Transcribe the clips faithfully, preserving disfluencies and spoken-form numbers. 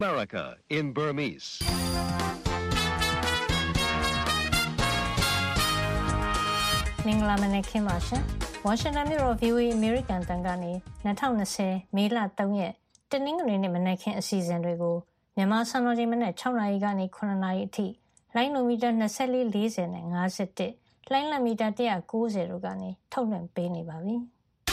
America in Burmese. မင်္ဂလာမနက်ခင်းပါရှင်။ Washington မြို့တော် ဗွီအိုအေ American တန်ကနေ၂၀၂၀မေလ၃ရက်တနင်္ဂနွေနေ့မနက်ခင်းအစီအစဉ်တွေကိုမြန်မာစံတော်ချိန်မနက်၆နာရီကနေ၇နာရီအထိလိုင်းနိုမီတာ၂၄ ၄၀နဲ့၅၁လိုင်းလမီတာ၁၉၀တို့ကနေထုတ်လွှင့်ပေးနေပါပြီ။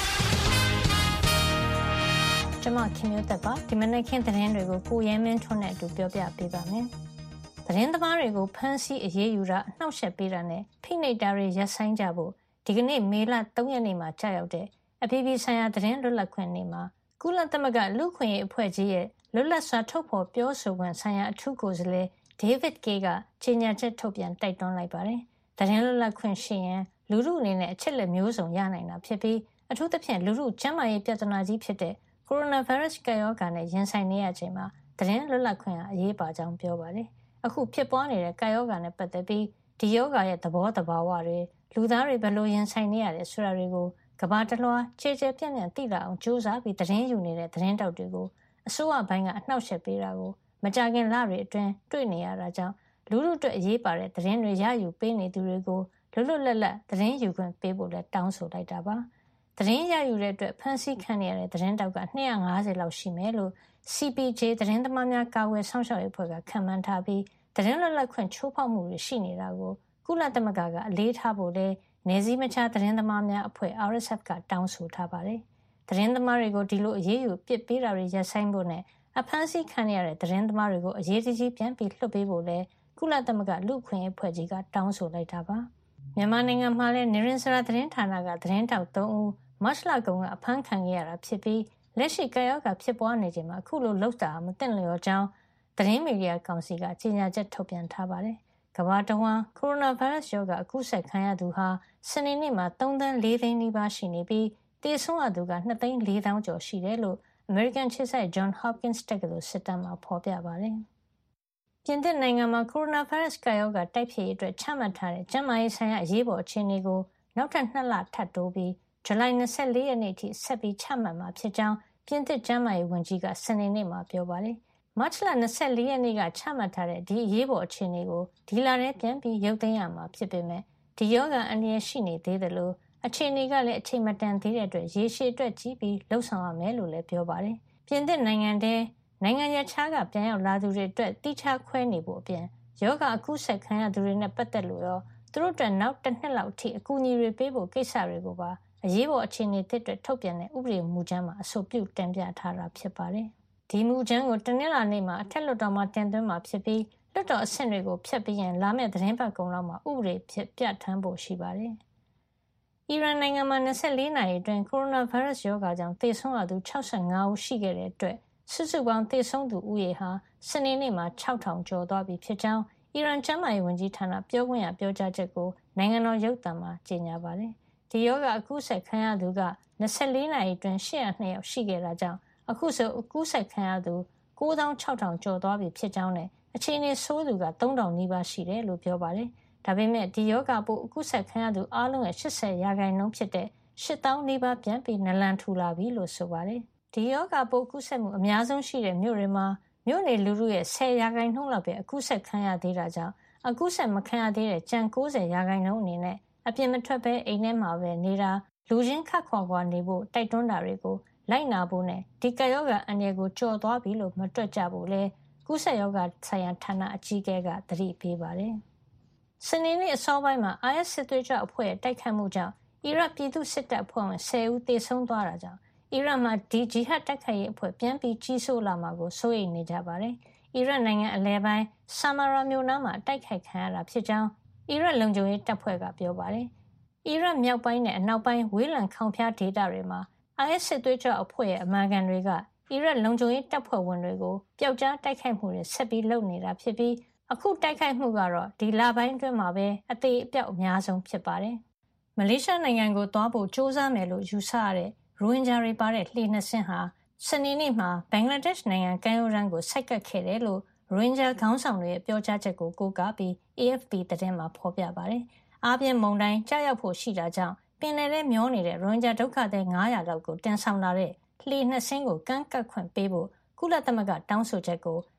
ကျွန်မခင်မျိုးသက်ပါဒီမနက်ခင်းသတင်းတွေကိုကိုရဲမင်းထွန်းနဲ့အတူပြောပြပေးပါမယ်။သတင်းသမားတွေကိုဖမ်းဆီးအရေးယူတာအနှောက်အယှက်ပေးတာနဲ့ဖိနှိပ်တာတွေရပ်ဆိုင်းကြဖို့ဒီကနေ့မေလ၃ရက်နေ့မှာကြာရောက်တဲ့အပြည်ပြည်ဆိုင်ရာသတင်းလွတ်လပ်ခွင့်နေ့မှာကုလသမဂ္ဂလူ့ခွင့်ရေးအဖွဲ့ကြီးရဲ့လွတ်လပ်စွာထုတ်ဖော်ပြောဆိုခွင့်ဆိုင်ရာအထူးကိုယ်စားလှယ် David Kaye ကကြေညာချက်ထုတ်ပြန်တိုက်တွန်းလိုက်ပါတယ်။သတင်းလွတ်လပ်ခွင့်ရှိရင်လူထုအနေနဲ့အချက်လက်မျိုးစုံရနိုင်တာဖြစ်ပြီးအထူးသဖြင့်လူထုကျန်းမာရေးပြဿနာကြီးဖြစ်တဲ့ကိုရိုနာဗိုင်းရပ်စ်ကပ်ရောဂါနဲ့ရင်ဆိုင်နေရချိန်မှာသတင်းလွတ်လပ်ခွင့်ဟာအရေးပါကြောင်းပြောပါတယ်။အခုဖြစ်ပွားနေတဲ့ကပ်ရောဂါနဲ့ပတ်သက်ပြီးဒီရောဂါရဲ့သဘောတဘာဝတွေလူသားတွေဘယ်လိုရင်ဆိုင်နေရတယ်ဆိုတာတွေကိုကမ္ဘာတလွှားခြေခြေပြန့်ပြန့်သိလာအောင်ကြိုးစားပြီးသတင်းယူနေတဲ့သတင်းတောက်တွေကိုအစိုးရဘိုင်းကအနှောက်အယှက်ပေးတာကိုမကြာခင်လတွေအတွင်းတွေ့နေရတာကြောင့်လူထုအတွက်အရေးပါတဲ့သတင်းတွေရယူပေးနေသူတွေကိုလွတ်လွတ်လပ်လပ်သတင်းယူခွင့်ပေးဖို့လည်းတောင်းဆိုလိုက်တာပါသတင်းရယူတဲ့အတွက်ဖန်ဆီးခံရတဲ့သတင်းတောက်က၂၅၀လောက်ရှိမယ်လို့ C P J သတင်းသမားများကာကွယ်ဆောင်ရှောက်ရေးအဖွဲ့ကခန့်မှန်းထားပြီးသတင်းလွတ်လပ်ခွင့်ချိုးဖောက်မှုတွေရှိနေတာကိုကုလသမဂ္ဂကအလေးထားဖို့လဲနယ်စည်းမခြားသတင်းသမားများအဖွဲ့ R S F ကတောင်းဆိုထားပါတယ်။သတင်းသမားတွေကိုဒီလိုအရေးယူပစ်ပေးတာတွေရပ်ဆိုင်းဖို့နဲ့အဖမ်းဆီးခံရတဲ့သတင်းသမားတွေကိုအရေးတကြီးပြန်ပြီးလွှတ်ပေးဖို့လဲကုလသမဂ္ဂလူ့ခွင့်ရေးအဖွဲ့ကြီးကတောင်းဆိုလိုက်တာပါ။မြန်မာနိုင်ငံမှာလဲနေရင်စရာသတင်းဌာနကသတင်းတောက်၃ဦးမတ်လကုန်ကအဖမ်းခံခဲ့ရတာဖြစ်ပြီးလက်ရှိကာယောဂါဖြစ်ပွားနေချိန်မှာအခုလိုလှုပ်တာမသင့်လျော်ကြောင်းသတင်းမီဒီယာကောင်စီကကြေညာချက်ထုတ်ပြန်ထားပါတယ်။ကမ္ဘာတဝန်းကိုရိုနာဗိုင်းရပ်စ်ရောဂါအကူးစက်ခံရသူဟာစနေနေ့မှာ၃သန်း၄သိန်းနီးပါးရှိနေပြီးသေဆုံးရသူက၂သိန်း၄သောင်းကျော်ရှိတယ်လို့ American ခြေဆိုင် John Hopkins တက္ကသိုလ်စစ်တမ်းမှာဖော်ပြပါတယ်။ပြင်သစ်နိုင်ငံမှာကိုရိုနာဗိုင်းရပ်စ်ကာရောဂါတိုက်ဖျက်ရေးအတွက်ချမှတ်ထားတဲ့ကျန်းမာရေးဆိုင်ရာအရေးပေါ်အခြေအနေကိုနောက်ထပ်၂လထပ်တိုးပြီးဇူလိုင်၂၄ရက်နေ့ထိဆက်ပြီးချမှတ်မှာဖြစ်ကြောင်းပြင်သစ်ကျန်းမာရေးဝန်ကြီးကစနေနေ့မှာပြောပါတယ်။မတ်လ၂၄ရက်နေ့ကချမှတ်ထားတဲ့ဒီအရေးပေါ်အခြေအနေကိုဒီလထဲပြန်ပြီးရုပ်သိမ်းရမှာဖြစ်ပေမဲ့ဒီရောဂါအန္တရာယ်ရှိနေသေးတယ်လို့အခြေအနေကလည်းအချိန်မတန်သေးတဲ့အတွက်ရေရှည်အတွက်ကြီးပြီးလှုပ်ဆောင်ရမယ်လို့လည်းပြောပါတယ်။ပြင်သစ်နိုင်ငံထဲနိုင်ငံရခြားကပြန်ရောက်လာသူတွေအတွက်တိကျခွဲနေဖို့အပြင်ရောဂါအကူးစက်ခံရသူတွေနဲ့ပတ်သက်လို့ရောသူတို့အတွက်နောက်တစ်နှစ်လောက်အထိအကူအညီတွေပေးဖို့ကိစ္စတွေကိုပါအရေးပေါ်အခြေအနေတစ်တွေထုတ်ပြန်တဲ့ဥပဒေမူကြမ်းမှာအဆိုပြုတင်ပြထားတာဖြစ်ပါတယ်။ဒီမူကြမ်းကိုတနင်္လာနေ့မှာအထက်လွှတ်တော်မှာတင်သွင်းမှာဖြစ်ပြီးလွှတ်တော်အဆင့်တွေကိုဖျက်ပြီးရင်လာမယ့်သတင်းပတ်ကုန်လောက်မှာဥပဒေဖြစ်ပြဋ္ဌာန်းဖို့ရှိပါတယ်။အီရန်နိုင်ငံမှာ၂၄နာရီအတွင်းကိုရိုနာဗိုင်းရပ်စ်ရောဂါကြောင့်သေဆုံးရသူ၆၅ဦးရှိခဲ့တဲ့အတွက်စုစုပေါင်းသေဆုံးသူဦးရေဟာစနေနေ့မှာ၆ထောင်ကျော်သွားပြီဖြစ်ကြောင်းအီရန်ကျန်းမာရေးဝန်ကြီးဌာနပြောခွင့်ရပြောကြားချက်ကိုနိုင်ငံတော်ရုပ်သံမှာကြေညာပါတယ်။ဒီရောဂါအကူးစက်ခံရသူက၂၄နာရီအတွင်း၈၀၂ယောက်ရှိခဲ့တာကြောင့်အခုဆိုအကူးစက်ခံရသူ၉သောင်း၆ထောင်ကျော်သွားပြီဖြစ်ကြောင်းနဲ့အခြေအနေဆိုးသူက၃ထောင်နီးပါးရှိတယ်လို့ပြောပါတယ်။ဒါပေမဲ့ဒီရောဂါပိုးအကူးစက်ခံရသူအားလုံးရဲ့၈၀ရာခိုင်နှုန်းဖြစ်တဲ့၈သောင်းနီးပါးပြန်ပြီးနလန်ထူလာပြီလို့ဆိုပါတယ်။ဒီရောဂါပိုးကူးစက်မှုအများဆုံးရှိတဲ့မြို့တွေမှာမြို့နေလူထုရဲ့၁၀ရာခိုင်နှုန်းလောက်ပဲအကူးစက်ခံရသေးတာကြောင့်အကူးစက်မခံရသေးတဲ့ကျန်၉၀ရာခိုင်နှုန်းအနေနဲ့အပြင်မထွက်ဘဲအိမ်ထဲမှာပဲနေတာလူချင်းခတ်ခွာခွာနေဖို့တိုက်တွန်းတာတွေကိုလိုက်နာဖို့နဲ့ဒီကရောဂါအန္တရာယ်ကိုကြော်သွားပြီလို့မတွက်ကြဖို့လဲကူးစက်ရောဂါဆိုင်ရာဌာနအကြီးအကဲကသတိပေးပါတယ်။စနေနေ့အစောပိုင်းမှာ I S စစ်သွေးကြွအဖွဲ့ရဲ့တိုက်ခိုက်မှုကြောင့်အီရတ်ပြည်သူ့စစ်တပ်အဖွဲ့ဝင်၁၀ဦးသေဆုံးသွားတာကြောင့်အီရတ်မှာဒီဂျီဟတ်တိုက်ခိုက်ရေးအဖွဲ့ပြန်ပြီးကြီးစိုးလာမှာကိုစိုးရိမ်နေကြပါတယ်။အီရတ်နိုင်ငံအလယ်ပိုင်းဆာမာရာမြို့နားမှာတိုက်ခိုက်ခံရတာဖြစ်ကြောင်းအီရတ်လုံခြုံရေးတပ်ဖွဲ့ကပြောပါတယ်။အီရတ်မြောက်ပိုင်းနဲ့အနောက်ပိုင်းဝေးလံခေါင်ဖျားဒေသတွေမှာ I S စစ်သွေးကြွအဖွဲ့ရဲ့အမာခံတွေကအီရတ်လုံခြုံရေးတပ်ဖွဲ့ဝင်တွေကိုပျောက်ကြားတိုက်ခိုက်မှုတွေဆက်ပြီးလုပ်နေတာဖြစ်ပြီးအခုတိုက်ခိုက်မှုကတော့ဒီလပိုင်းအတွင်းမှာပဲအသေးအပြောက်အများဆုံးဖြစ်ပါတယ်။မလေးရှားနိုင်ငံကိုသွားဖို့ကြိုးစားမယ်လို့ယူဆရတဲ့ရိုဟင်ဂျာတွေပါတဲ့လှေနှစ်စင်းဟာစနေနေ့မှာဘင်္ဂလားဒေ့ရှ်နိုင်ငံကမ်းရိုးတန်းကိုဆိုက်ကပ်ခဲ့တယ်လို့ရိုဟင်ဂျာခေါင်းဆောင်တွေရဲ့ပြောကြားချက်ကိုကိုးကားပြီး A F P သတင်းမှာဖော်ပြပါတယ်။အားပြင်းမုန်တိုင်းကြားရောက်ဖို့ရှိတာကြောင့်ပင်လယ်ထဲမျောနေတဲ့ရိုဟင်ဂျာဒုက္ခသည်၅၀၀လောက်ကိုတင်ဆောင်လာတဲ့လှေနှစ်စင်းကိုကမ်းကပ်ခွင့်ပေးဖို့ကုလသမဂ္ဂတောင်းဆိုချက်ကို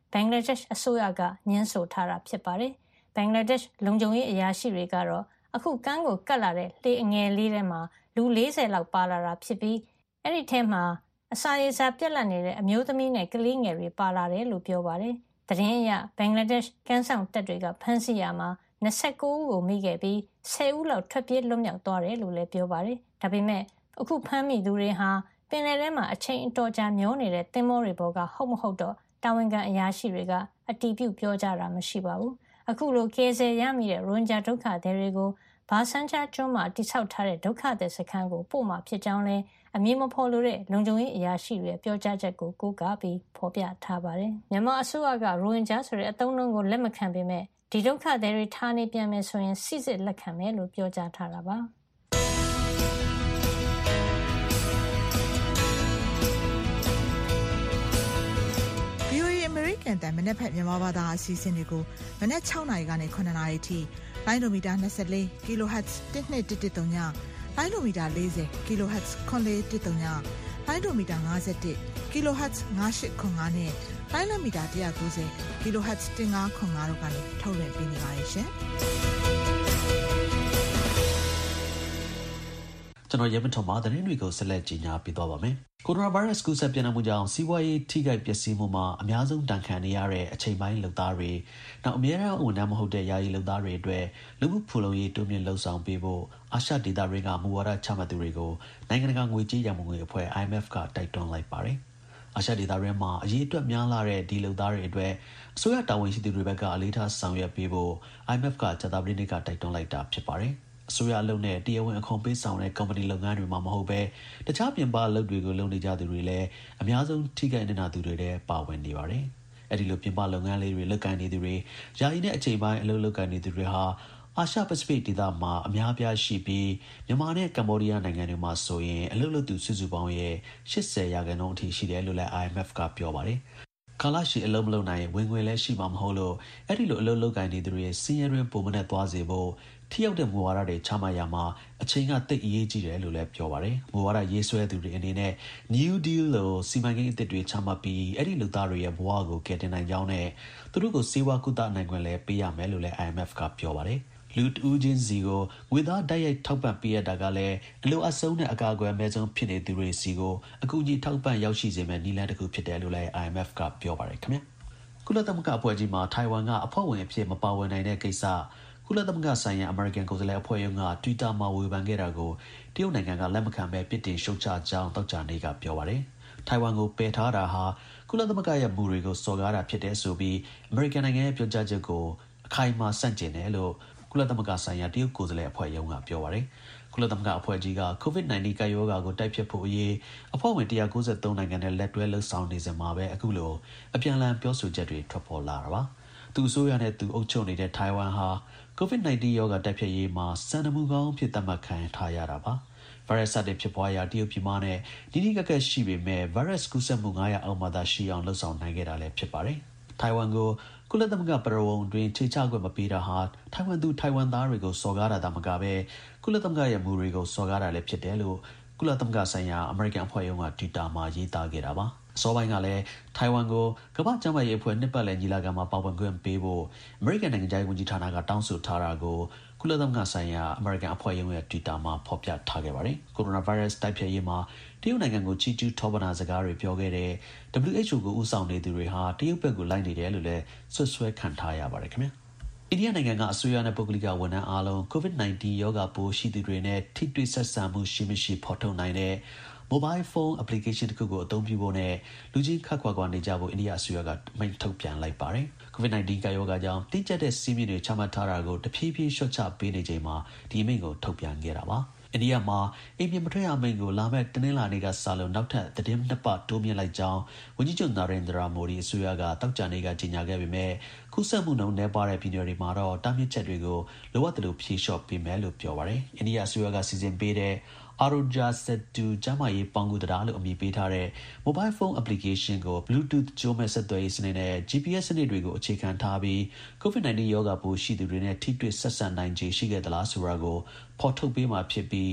ဘင်္ဂလားဒေ့ရှ်အစိုးရကညှင်းဆိုထားတာဖြစ်ပါတယ်။ဘင်္ဂလားဒေ့ရှ်လုံခြုံရေးအရာရှိတွေကတော့အခုကမ်းကိုကပ်လာတဲ့လှေအငယ်လေးထဲမှာလူ၄၀လောက်ပါလာတာဖြစ်ပြီးအဲ့ဒီထဲမှာအစာရေစာပြတ်လတ်နေတဲ့အမျိုးသမီးနဲ့ကလေးငယ်တွေပါလာတယ်လို့ပြောပါတယ်။သတင်းအရဘင်္ဂလားဒေ့ရှ်ကမ်းဆောင်တပ်တွေကဖမ်းဆီးရမှာ၂၉ဦးကိုမိခဲ့ပြီး၁၀ဦးလောက်ထွက်ပြေးလွတ်မြောက်သွားတယ်လို့လည်းပြောပါတယ်။ဒါပေမဲ့အခုဖမ်းမိသူတွေဟာပင်လယ်ထဲမှာအချိန်အတော်ကြာမျောနေတဲ့သင်္ဘောတွေပေါ်ကဟုတ်မဟုတ်တော့တာဝန်ခံအရာရှိတွေကအတည်ပြုပြောကြတာမရှိပါဘူး။အခုလိုကယ်ဆယ်ရမိတဲ့ရိုဟင်ဂျာဒုက္ခသည်တွေကိုဘာဆန်ချာကျွန်းမှာတိစောက်ထားတဲ့ဒုက္ခသည်စခန်းကိုပို့မှာဖြစ်ကြောင်းလဲအမည်မဖော်လိုတဲ့လုံခြုံရေးအရာရှိတွေပြောကြားချက်ကိုကိုးကားပြီးဖော်ပြထားပါတယ်။မြန်မာအစိုးရကရိုဟင်ဂျာဆိုတဲ့အသုံးအနှုန်းကိုလက်မခံပေမဲ့ဒီဒုက္ခသည်တွေထားနေပြန်မယ်ဆိုရင်စိစစ်လက်ခံမယ်လို့ပြောကြားထားတာပါ။ American တန်မနေ့ဖက်မြန်မာဘာသာအစီအစဉ်တွေကိုမနေ့၆နာရီကနေ၇နာရီထိလိုင်းဒိုမီတာ၂၄ kilohertz တစ်နှစ်တစ်တစ်သုံးညလိုင်းဒိုမီတာ၄၀ kilohertz ခွန်လေးတစ်သုံးညလိုင်းဒိုမီတာ၅၁ kilohertz ၅၈ခွန်၅နဲ့လိုင်းလမီတာ၁၉၀ kilohertz ၁၅ခွန်၅တို့ကနေထုတ်လွှင့်ပေးနေပါတယ်ရှင်ကျွန်တော်ရေမထုံမှာသတင်းတွေကိုဆက်လက်ကြီးညာပြသွားပါမယ်။ကိုရိုနာဗိုင်းရပ်စ်ကူးစက်ပြန့်နှံ့မှုကြောင့်စီးပွားရေးထိခိုက်ပျက်စီးမှုမှာအများဆုံးတန်ခံနေရတဲ့အချိန်ပိုင်းလုပ်သားတွေနောက်အများအားဝန်ထမ်းမဟုတ်တဲ့ယာယီလုပ်သားတွေအတွက်လူမှုဖူလုံရေးတိုးမြင့်လှုံ့ဆော်ပေးဖို့အာရှဒေသတွေကမူဝါဒချမှတ်သူတွေကိုနိုင်ငံတကာငွေကြေးရန်ပုံငွေအဖွဲ့ I M F ကတိုက်တွန်းလိုက်ပါတယ်။အာရှဒေသတွေမှာအရေးအတွက်များလာတဲ့ဒီလုပ်သားတွေအတွက်အစိုးရတာဝန်ရှိသူတွေဘက်ကအလေးထားဆောင်ရွက်ပေးဖို့ I M F ကကြာသပတေးနေ့ကတိုက်တွန်းလိုက်တာဖြစ်ပါတယ်။အစိုးရအလုပ်နဲ့တရားဝင်အခွန်ပေးဆောင်တဲ့ကုမ္ပဏီလုပ်ငန်းတွေမှာမဟုတ်ဘဲတခြားပြင်ပအလုပ်တွေကိုလုပ်နေကြသူတွေလည်းအများဆုံးထိခိုက်နေတာသူတွေလည်းပါဝင်နေပါတယ်။အဲဒီလိုပြင်ပလုပ်ငန်းလေးတွေလုပ်ကိုင်နေသူတွေယာယီနဲ့အချိန်ပိုင်းအလုပ်လုပ်ကိုင်နေသူတွေဟာအာရှပစိဖိတ်ဒေသမှာအများပြားရှိပြီးမြန်မာနဲ့ကမ္ဘောဒီးယားနိုင်ငံတွေမှာဆိုရင်အလုပ်လုပ်သူစုစုပေါင်းရဲ့၈၀ရာခိုင်နှုန်းအထိရှိတယ်လို့လည်း I M F ကပြောပါတယ်။ကာလရှည်အလုပ်မလုပ်နိုင်ဝင်ငွေလည်းရှိမှာမဟုတ်လို့အဲ့ဒီလိုအလုပ်လုပ်ကိုင်နေသူတွေစင်းရဲတွင်ပုံမနဲ့သွားစေဖို့ထိရောက်တဲ့မူဝါဒတွေချမှတ်ရမှာအချိန်ကတိတ်အရေးကြီးတယ်လို့လည်းပြောပါတယ်။မူဝါဒရေးဆွဲသူတွေအနေနဲ့ New Deal လို့စီမံကိန်းအသစ်တွေချမှတ်ပြီးအဲ့ဒီလူသားတွေရဲ့ဘဝကိုကယ်တင်နိုင်ကြောင်းနဲ့သူတို့ကိုစေဝါကုသနိုင်ခွင့်လည်းပေးရမယ်လို့လည်း I M F ကပြောပါတယ်။လူတူးချင်းစီကိုငွေသားတိုက်ရိုက်ထောက်ပံ့ပေးရတာကလည်းအလိုအဆုံးနဲ့အကာအကွယ်အမဲ့ဆုံးဖြစ်နေသူတွေစီကိုအကူအညီထောက်ပံ့ရောက်ရှိစေမယ့်နည်းလမ်းတစ်ခုဖြစ်တယ်လို့လည်း I M F ကပြောပါတယ်ခင်ဗျာ။ကုလသမဂ္ဂအဖွဲ့ကြီးမှာထိုင်ဝမ်ကအဖွဲ့ဝင်အဖြစ်မပါဝင်နိုင်တဲ့ကိစ္စကုလသမဂ္ဂဆိုင်ရာအမေရိကန်ကိုယ်စားလှယ်အဖွဲ့ရုံးက Twitter မှာဝေဖန်ခဲ့တာကိုတရုတ်နိုင်ငံကလက်မခံပဲပြစ်တင်ရှုတ်ချကြောင်းသောကြာနေ့ကပြောပါတယ်။ထိုင်ဝမ်ကိုပယ်ထားတာဟာကုလသမဂ္ဂရဲ့မူတွေကိုစော်ကားတာဖြစ်တယ်ဆိုပြီးအမေရိကန်နိုင်ငံရဲ့ပြောကြားချက်ကိုအခိုင်အမာဆန့်ကျင်တယ်လို့ကုလသမဂ္ဂဆိုင်ရာတရုတ်ကိုယ်စားလှယ်အဖွဲ့ရုံးကပြောပါတယ်။ကုလသမဂ္ဂအဖွဲ့ကြီးက COVID 19 ကပ်ရောဂါကိုတိုက်ဖျက်ဖို့အရေးအဖွဲ့ဝင်one hundred ninety-threeနိုင်ငံနဲ့လက်တွဲလှုပ်ဆောင်နေစဉ်မှာပဲအခုလိုအပြန်အလှန်ပြောဆိုချက်တွေထွက်ပေါ်လာတာပါ။သူအစိုးရနဲ့သူအုပ်ချုပ်နေတဲ့ထိုင်ဝမ်ဟာCOVID 19 ရောဂါတိုက်ဖျက်ရေးမှာစံနမူကောင်းဖြစ်သတ်မှတ်ခံထားရတာပါ။ ဗိုင်းရပ်စ်စတင်ဖြစ်ပွားရာတရုတ်ပြည်မနဲ့နီးနီးကပ်ကပ်ရှိပေမဲ့ဗိုင်းရပ်စ်ကူးစက်မှု၅00အောက်မှာသာရှိအောင်လှုပ်ဆောင်နိုင်ခဲ့တာလည်းဖြစ်ပါတယ်။ထိုင်ဝမ်ကိုကုလသမဂ္ဂပရဝုံတွင်ခြေချခွင့်မပေးတာဟာထိုင်ဝမ်သူထိုင်ဝမ်သားတွေကိုစော်ကားတာသာမကပဲကုလသမဂ္ဂရဲ့မူတွေကိုစော်ကားတာလည်းဖြစ်တယ်လို့ကုလသမဂ္ဂဆိုင်ရာအမေရိကန်အဖွဲ့ရုံးက Twitter မှာရေးသားခဲ့တာပါ။အစောပိုင်းကလည်းထိုင်ဝမ်ကိုကမ္ဘာ့ကျန်းမာရေးအဖွဲ့နှစ်ပတ်လည်ညီလာခံမှာပါဝင်ခွင့်ပေးဖို့အမေရိကန်နိုင်ငံခြားရေးဝန်ကြီးဌာနကတောင်းဆိုထားတာကိုကုလသမဂ္ဂဆိုင်ရာအမေရိကန်အဖွဲ့ရုံးရဲ့ Twitter မှာဖော်ပြထားခဲ့ပါတယ်။ကိုရိုနာဗိုင်းရပ်စ်တိုက်ဖျက်ရေးမှာတရုတ်နိုင်ငံကိုချီးကျူးထောပနာစကားတွေပြောခဲ့တဲ့ W H O ကိုဦးဆောင်နေသူတွေဟာတရုတ်ဘက်ကိုလိုက်နေတယ်လို့လည်းဆွဆွဲခံထားရပါတယ်ခင်ဗျာ။အိန္ဒိယနိုင်ငံကအစိုးရနဲ့ပုဂ္ဂလိကဝန်ထမ်းအားလုံး COVID 19 ရောဂါပိုးရှိသူတွေနဲ့ထိတွေ့ဆက်ဆံမှုရှိမရှိဖော်ထုတ်နိုင်တဲ့ mobile phone application တစ်ခုကိုအသုံးပြုဖို့နဲ့လူချင်းခတ်ခွာခွာနေကြဖို့အိန္ဒိယအစိုးရကမိန့်ထုတ်ပြန်လိုက်ပါတယ်။ COVID 19 ကပ်ရောဂါကြောင့်တင်းကျပ်တဲ့စီးမြင့်တွေချမှတ်ထားတာကိုတဖြည်းဖြည်းလျှော့ချပေးနေချိန်မှာဒီအမိန့်ကိုထုတ်ပြန်ခဲ့တာပါ။အိန္ဒိယမှာအိမ်ပြင်မထွက်ရအမိန့်ကိုလာမယ့်တနင်္လာနေ့ကစလို့နောက်ထပ်သတင်းနှစ်ပတ်တိုးမြင့်လိုက်ကြောင်းဝန်ကြီးချုပ်နာရင်ဒရာမိုဒီအစိုးရကတောက်ကြနေ့ကကြေညာခဲ့ပေမဲ့ကူးစက်မှုနှုန်းနည်းပါးတဲ့ပြည်နယ်တွေမှာတော့တားမြစ်ချက်တွေကိုလိုအပ်တယ်လို့ဖြေလျှော့ပေးမယ်လို့ပြောပါတယ်။အိန္ဒိယအစိုးရကစီစဉ်ပေးတဲ့Aroja Setu ကျန်းမာရေးပေါင်းကူတရားလို့အမည်ပေးထားတဲ့ mobile phone application ကို Bluetooth ကြိုးမဲ့ဆက်သွယ်ရေးစနစ်နဲ့ G P S စနစ်တွေကိုအခြေခံထားပြီး COVID 19 ရောဂါပိုးရှိသူတွေနဲ့ထိတွေ့ဆက်ဆံနိုင်ခြေရှိခဲ့သလားဆိုတာကိုဖော်ထုတ်ပေးမှာဖြစ်ပြီးဒီ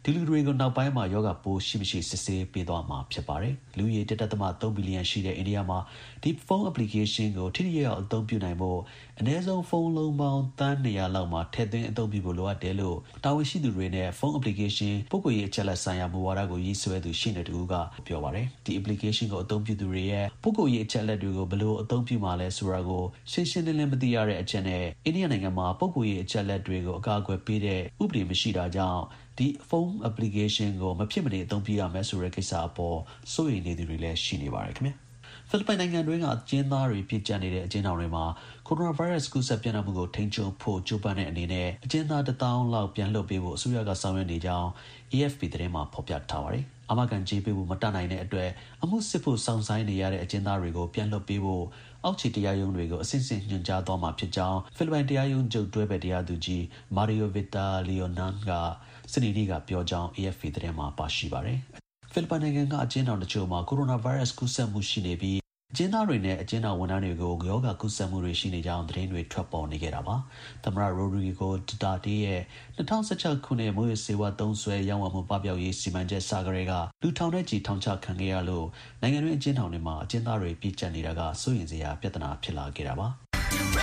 ဒီလူတွေကိုနောက်ပိုင်းမှာယောဂပိုးရှိမရှိစစ်ဆေးပေးသွားမှာဖြစ်ပါတယ်လူရည်တစ်သက်သမသုံးဘီလီယံရှိတဲ့အိန္ဒိယမှာဒီဖုန်း application ကိုထိထိရောက်အသုံးပြုနိုင်ဖို့အနည်းဆုံးဖုန်းလုံးပေါင်းသန်းနေရာလောက်မှာထည့်သွင်းအသုံးပြုဖို့လိုအပ်တယ်လို့တာဝန်ရှိသူတွေနဲ့ဖုန်း application ပုဂ္ဂိုလ်ရေးအချက်လက်ဆိုင်ရာမူဝါဒကိုရေးဆွဲသူရှိနေတူကပြောပါတယ်ဒီ application ကိုအသုံးပြုသူတွေရဲ့ပုဂ္ဂိုလ်ရေးအချက်လက်တွေကိုဘယ်လိုအသုံးပြုမှာလဲဆိုတာကိုရှင်းရှင်းလင်းလင်းမသိရတဲ့အချက်နဲ့အိန္ဒိယနိုင်ငံမှာပုဂ္ဂိုလ်ရေးအချက်လက်တွေကိုအကာအကွယ်ပေးတဲ့ဥပဒေမရှိတာကြောင့်ဒီဖုန်း application ကိုမဖြစ်မနေအသုံးပြုရမယ်ဆိုတဲ့ကိစ္စအပေါ်စိုးရိမ်နေသူတွေလည်းရှိနေပါတယ်ခင်ဗျာဖိလစ်ပိုင်နိုင်ငံတွင်းကအကျဉ်းသားတွေပြည်ကျန်နေတဲ့အကျဉ်းထောင်တွေမှာကိုရိုနာဗိုင်းရပ်စ်ကူးစက်ပြန့်နှံ့မှုကိုထိန်းချုပ်ဖို့ကြိုးပမ်းတဲ့အနေနဲ့အကျဉ်းသားတစ်သောင်းလောက်ပြန်လွှတ်ပေးဖို့အစိုးရကဆောင်ရွက်နေကြောင်း A F P သတင်းမှာဖော်ပြထားပါတယ်။အာမခံကြေးပေးဖို့မတတ်နိုင်တဲ့အတွက်အမှုစစ်ဖို့စောင့်ဆိုင်းနေရတဲ့အကျဉ်းသားတွေကိုပြန်လွှတ်ပေးဖို့အောက်ခြေတရားရုံးတွေကိုအစစ်အစစ်ညွှန်ကြားသွားမှာဖြစ်ကြောင်းဖိလစ်ပိုင်တရားရုံးချုပ်တွဲဘက်တရားသူကြီး Mario Vita Leonan ကစနေနေ့ကပြောကြောင်း A F P သတင်းမှာပါရှိပါတယ်။ဖိလစ်ပိုင်နိုင်ငံကအကျဉ်းထောင်တချို့မှာကိုရိုနာဗိုင်းရပ်စ်ကူးစက်မှုရှိနေပြီးအကျဉ်းသားတွေနဲ့အကျဉ်းထောင်ဝန်ထမ်းတွေကိုရောဂါကူးစက်မှုတွေရှိနေကြောင်းသတင်းတွေထွက်ပေါ်နေခဲ့တာပါ။သမ္မတရိုဒရီဂိုဒူတာတေးရဲ့၂၀၁၆ခုနှစ်မိုးရစေဝါသုံးဆွဲရောင်းဝယ်မှုပပျောက်ရေးစီမံချက်စာကလေးကလူထောင်တဲ့ကြီးထောင်ချခံခဲ့ရလို့နိုင်ငံတွင်းအကျဉ်းထောင်တွေမှာအကျဉ်းသားတွေပြည်ကျန်နေတာကစိုးရိမ်စရာပြဿနာဖြစ်လာခဲ့တာပါ။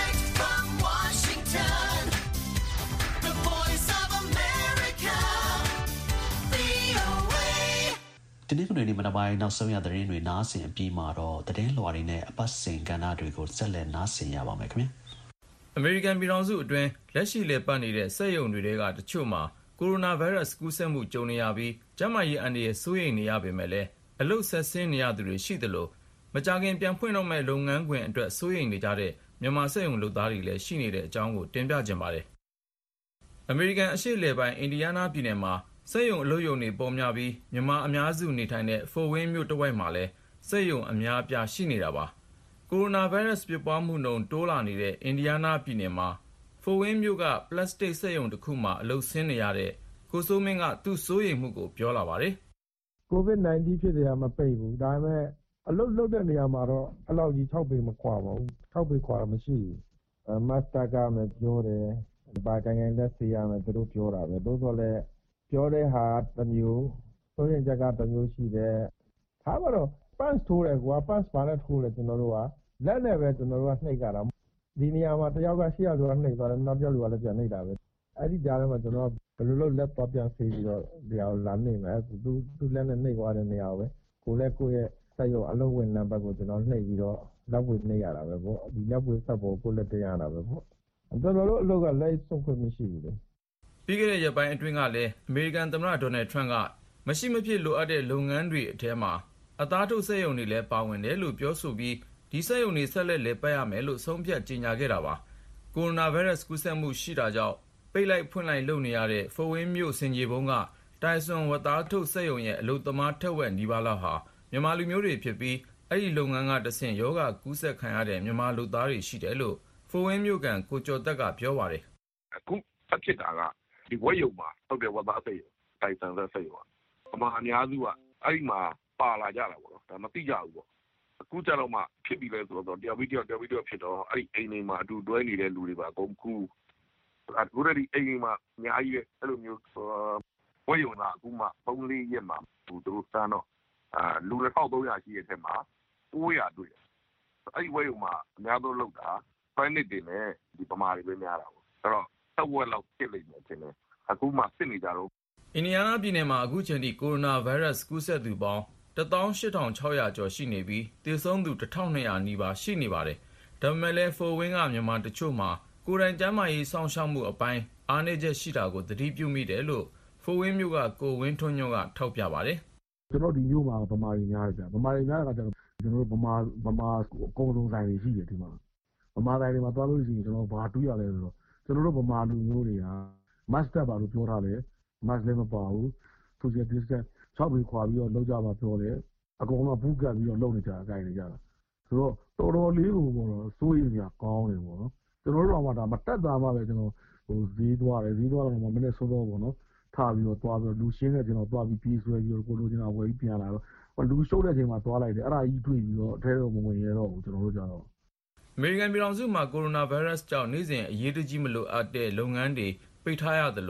ဒီနေ့ကနေ့မနက်ပိုင်းနောက်ဆုံးရသတင်းတွေနားဆင်အပြီးမှာတော့သတင်းလွှာတွေနဲ့အပတ်စဉ်ကဏ္ဍတွေကိုဆက်လက်နားဆင်ရပါမယ်ခင်ဗျာအမေရိကန်ပြည်ထောင်စုအတွင်းလက်ရှိလည်ပတ်နေတဲ့စက်ရုံတွေကတချို့မှာကိုရိုနာဗိုင်းရပ်စ်ကူးစက်မှုကြုံနေရပြီးကျန်းမာရေးအန္တရာယ်စိုးရိမ်နေရပေမဲ့လည်းအလုပ်ဆက်ဆင်းနေရသူတွေရှိသလိုမကြာခင်ပြန်ဖွင့်တော့မဲ့လုပ်ငန်းခွင်အတွက်စိုးရိမ်နေကြတဲ့မြန်မာစက်ရုံလုပ်သားတွေလည်းရှိနေတဲ့အကြောင်းကိုတင်ပြကြပါမယ်အမေရိကန်အရှေ့အလယ်ပိုင်းအင်ဒီယားနားပြည်နယ်မှာစက်ရုံအလုပ်ရုံတွေပေါ်များပြီးမြန်မာအများစုနေထိုင်တဲ့ဖို့ဝင်းမြို့တစ်ဝိုက်မှာလည်းစက်ရုံအများအပြားရှိနေတာပါကိုရိုနာဗိုင်းရပ်စ်ပြပွားမှုနှုန်းတိုးလာနေတဲ့အင်ဒီယားနားပြည်နယ်မှာဖို့ဝင်းမြို့ကပလတ်စတစ်စက်ရုံတစ်ခုမှာအလုပ်ဆင်းနေရတဲ့ကိုစိုးမင်းကသူ့စိုးရိမ်မှုကိုပြောလာပါတယ်ကိုဗစ်၁၉ ဖြစ်နေတာမပိတ်ဘူးဒါပေမဲ့အလုပ်လုပ်တဲ့နေရာမှာတော့အဲ့လောက်ကြီး၆ပေမခွာပါဘူး၆ပေခွာတော့မရှိဘူးမတ်စတာကမယ်ပြောတယ်ဘာကိုင်ကိုင်လက်စီရမယ်သူတို့ပြောတာပဲသို့သော်လည်းပြောတဲ့ဟာတစ်မျိုးစိုးရိမ်ချက်ကတစ်မျိုးရှိတယ်ဒါမှတော့ punch ထိုးတယ်ကွာ punch ဘာနဲ့ထိုးလဲကျွန်တော်တို့ကလက်နဲ့ပဲကျွန်တော်တို့ကနှိပ်ကြတာဒီနေရာမှာတယောက်ကရှေ့ရောက်သွားနှိပ်သွားတယ်နောက်တစ်ယောက်လူကလည်းပြန်နှိပ်တာပဲအဲ့ဒီကြားထဲမှာကျွန်တော်ဘယ်လိုလုပ်လက်သွားပြန်ဆေးပြီးတော့ဒီဟာကိုလာနှိပ်မယ်သူသူလက်နဲ့နှိပ်သွားတဲ့နေရာကိုပဲကိုလည်းကိုယ့်ရဲ့ဆက်ရုပ်အလုံးဝင်နံပါတ်ကိုကျွန်တော်နှိပ်ပြီးတော့လက်ဝဲနှိပ်ရတာပဲပေါ့ဒီလက်ဝဲဆက်ပေါ်ကိုလက်တင်ရတာပဲပေါ့ကျွန်တော်တို့အလုပ်ကလက်စွန့်ခွင့်မရှိဘူးလေပြီးခဲ့တဲ့ရက်ပိုင်းအတွင်းကလည်းအမေရိကန်သမ္မတဒေါ်နယ်ထရန့်ကမရှိမဖြစ်လိုအပ်တဲ့လုပ်ငန်းတွေအထဲမှာအသားထုတ်စက်ရုံတွေလည်းပါဝင်တယ်လို့ပြောဆိုပြီးဒီစက်ရုံတွေဆက်လက်လည်ပတ်ရမယ်လို့ဆုံးဖြတ်ကြေညာခဲ့တာပါကိုရိုနာဗိုင်းရပ်စ်ကူးစက်မှုရှိတာကြောင့်ပိတ်လိုက်ဖွင့်လိုက်လုပ်နေရတဲ့ဖိုဝင်းမြို့စင်ကြီးဘုံကတိုင်ဆွန်ဝတ်သားထုတ်စက်ရုံရဲ့အလုပ်သမားထက်ဝက်နီးပါးလောက်ဟာမြန်မာလူမျိုးတွေဖြစ်ပြီးအဲ့ဒီလုပ်ငန်းကတဆင့်ယောဂကူးစက်ခံရတဲ့မြန်မာလူသားတွေရှိတယ်လို့ဖိုဝင်းမြို့ကန်ကိုကျော်တက်ကပြောပါတယ်အခုအဖြစ်တာကဒီဝက်ရုံမှာဟုတ်တယ်ဝတ်သားစိတ်တိုင်ဆန်သက်စိတ်ပါအမှအများစုကအဲ့ဒီမှာပါလာကြတာပေါ့နော်ဒါမသိကြဘူးပေါ့အခုကြတော့မှဖြစ်ပြီလဲဆိုတော့တရားပြီးတရားတရားပြီးတော့ဖြစ်တော့အဲ့ဒီအိမ်တွေမှာအတူတွဲနေတဲ့လူတွေပါအကုန်ခုအခုတည်းအိမ်မှာအများကြီးအဲ့လိုမျိုးဝက်ရုံကအခုမှပုံလေးရက်မှာသူတို့စမ်းတော့အာလူတစ်ထောင်သုံးရာရှိတဲ့ထဲမှာ၉ရာတွေ့တယ်အဲ့ဒီဝက်ရုံမှာအများဆုံးလောက်တာဖန်နစ်တွေနဲ့ဒီပမာတွေပဲများတာပေါ့အဲ့တော့တစ်ဝက်လောက်ဖြစ်လိမ့်မယ်ထင်တယ်အခုမှစစ်နေကြတော့အင်ဒီယားနားပြည်နယ်မှာအခုချိန်ထိကိုရိုနာဗိုင်းရပ်စ်ကူးစက်သူပေါင်းတစ်သောင်းရှစ်ထောင်ခြောက်ရာကျော်ရှိနေပြီးသေဆုံးသူတစ်ထောင်နှစ်ရာနီးပါးရှိနေပါတယ်။ဒါပေမဲ့လည်းဖိုဝင်းကမြန်မာတချို့မှာကိုယ်တိုင်ကျန်းမာရေးစောင့်ရှောက်မှုအပိုင်းအားနည်းချက်ရှိတာကိုသတိပြုမိတယ်လို့ဖိုဝင်းမြို့ကကိုဝင်းထွန်းညွန့်ကထောက်ပြပါတယ်။ကျွန်တော်ဒီမြို့မှာဗမာတွေများတယ်ဗျ။ဗမာတွေများတာကကျွန်တော်တို့ဗမာဗမာအကုန်လုံးဆိုင်တွေရှိတယ်ဒီမှာ။ဗမာဆိုင်တွေမှာသွားလို့ရှိရင်ကျွန်တော်ဘာတွေးရလဲဆိုတော့ကျွန်တော်တို့ဗမာလူမျိုးတွေကမတ်စတာဘာလို့ပြောထားလဲမတ်လည်းမပါဘူး။ social distance၆ပေခွာပြီးတော့လောက်ကြပါပြောတယ်အကောင်ကဘူးကပ်ပြီးတော့လုံနေကြအကိုင်နေကြတာဆိုတော့တော်တော်လေးကိုပေါ့နော်စိုးရိမ်စရာကောင်းတယ်ပေါ့နော်ကျွန်တော်တို့ကမှဒါမတက်တာမှပဲကျွန်တော်ဟိုဈေးသွားတယ်ဈေးသွားတော့မှမနေ့စောစောပေါ့နော်ထားပြီးတော့သွားပြီးလူရှင်းတဲ့ကျွန်တော်သွားပြီးပြေးဆွဲပြီးတော့ကိုလိုချင်တာဝယ်ပြီးပြန်လာတော့လူရှုပ်တဲ့ချိန်မှာသွားလိုက်တယ်အဲ့ဒါကြီးတွေ့ပြီးတော့အထဲတော့မဝင်ရတော့ဘူးကျွန်တော်တို့ကြတော့အမေရိကန်ပြည်ထောင်စုမှာကိုရိုနာဗိုင်းရပ်စ်ကြောင့်နေ့စဉ်အရေးတကြီးမလိုအပ်တဲ့လုပ်ငန်းတွေပိတ်ထားရသလို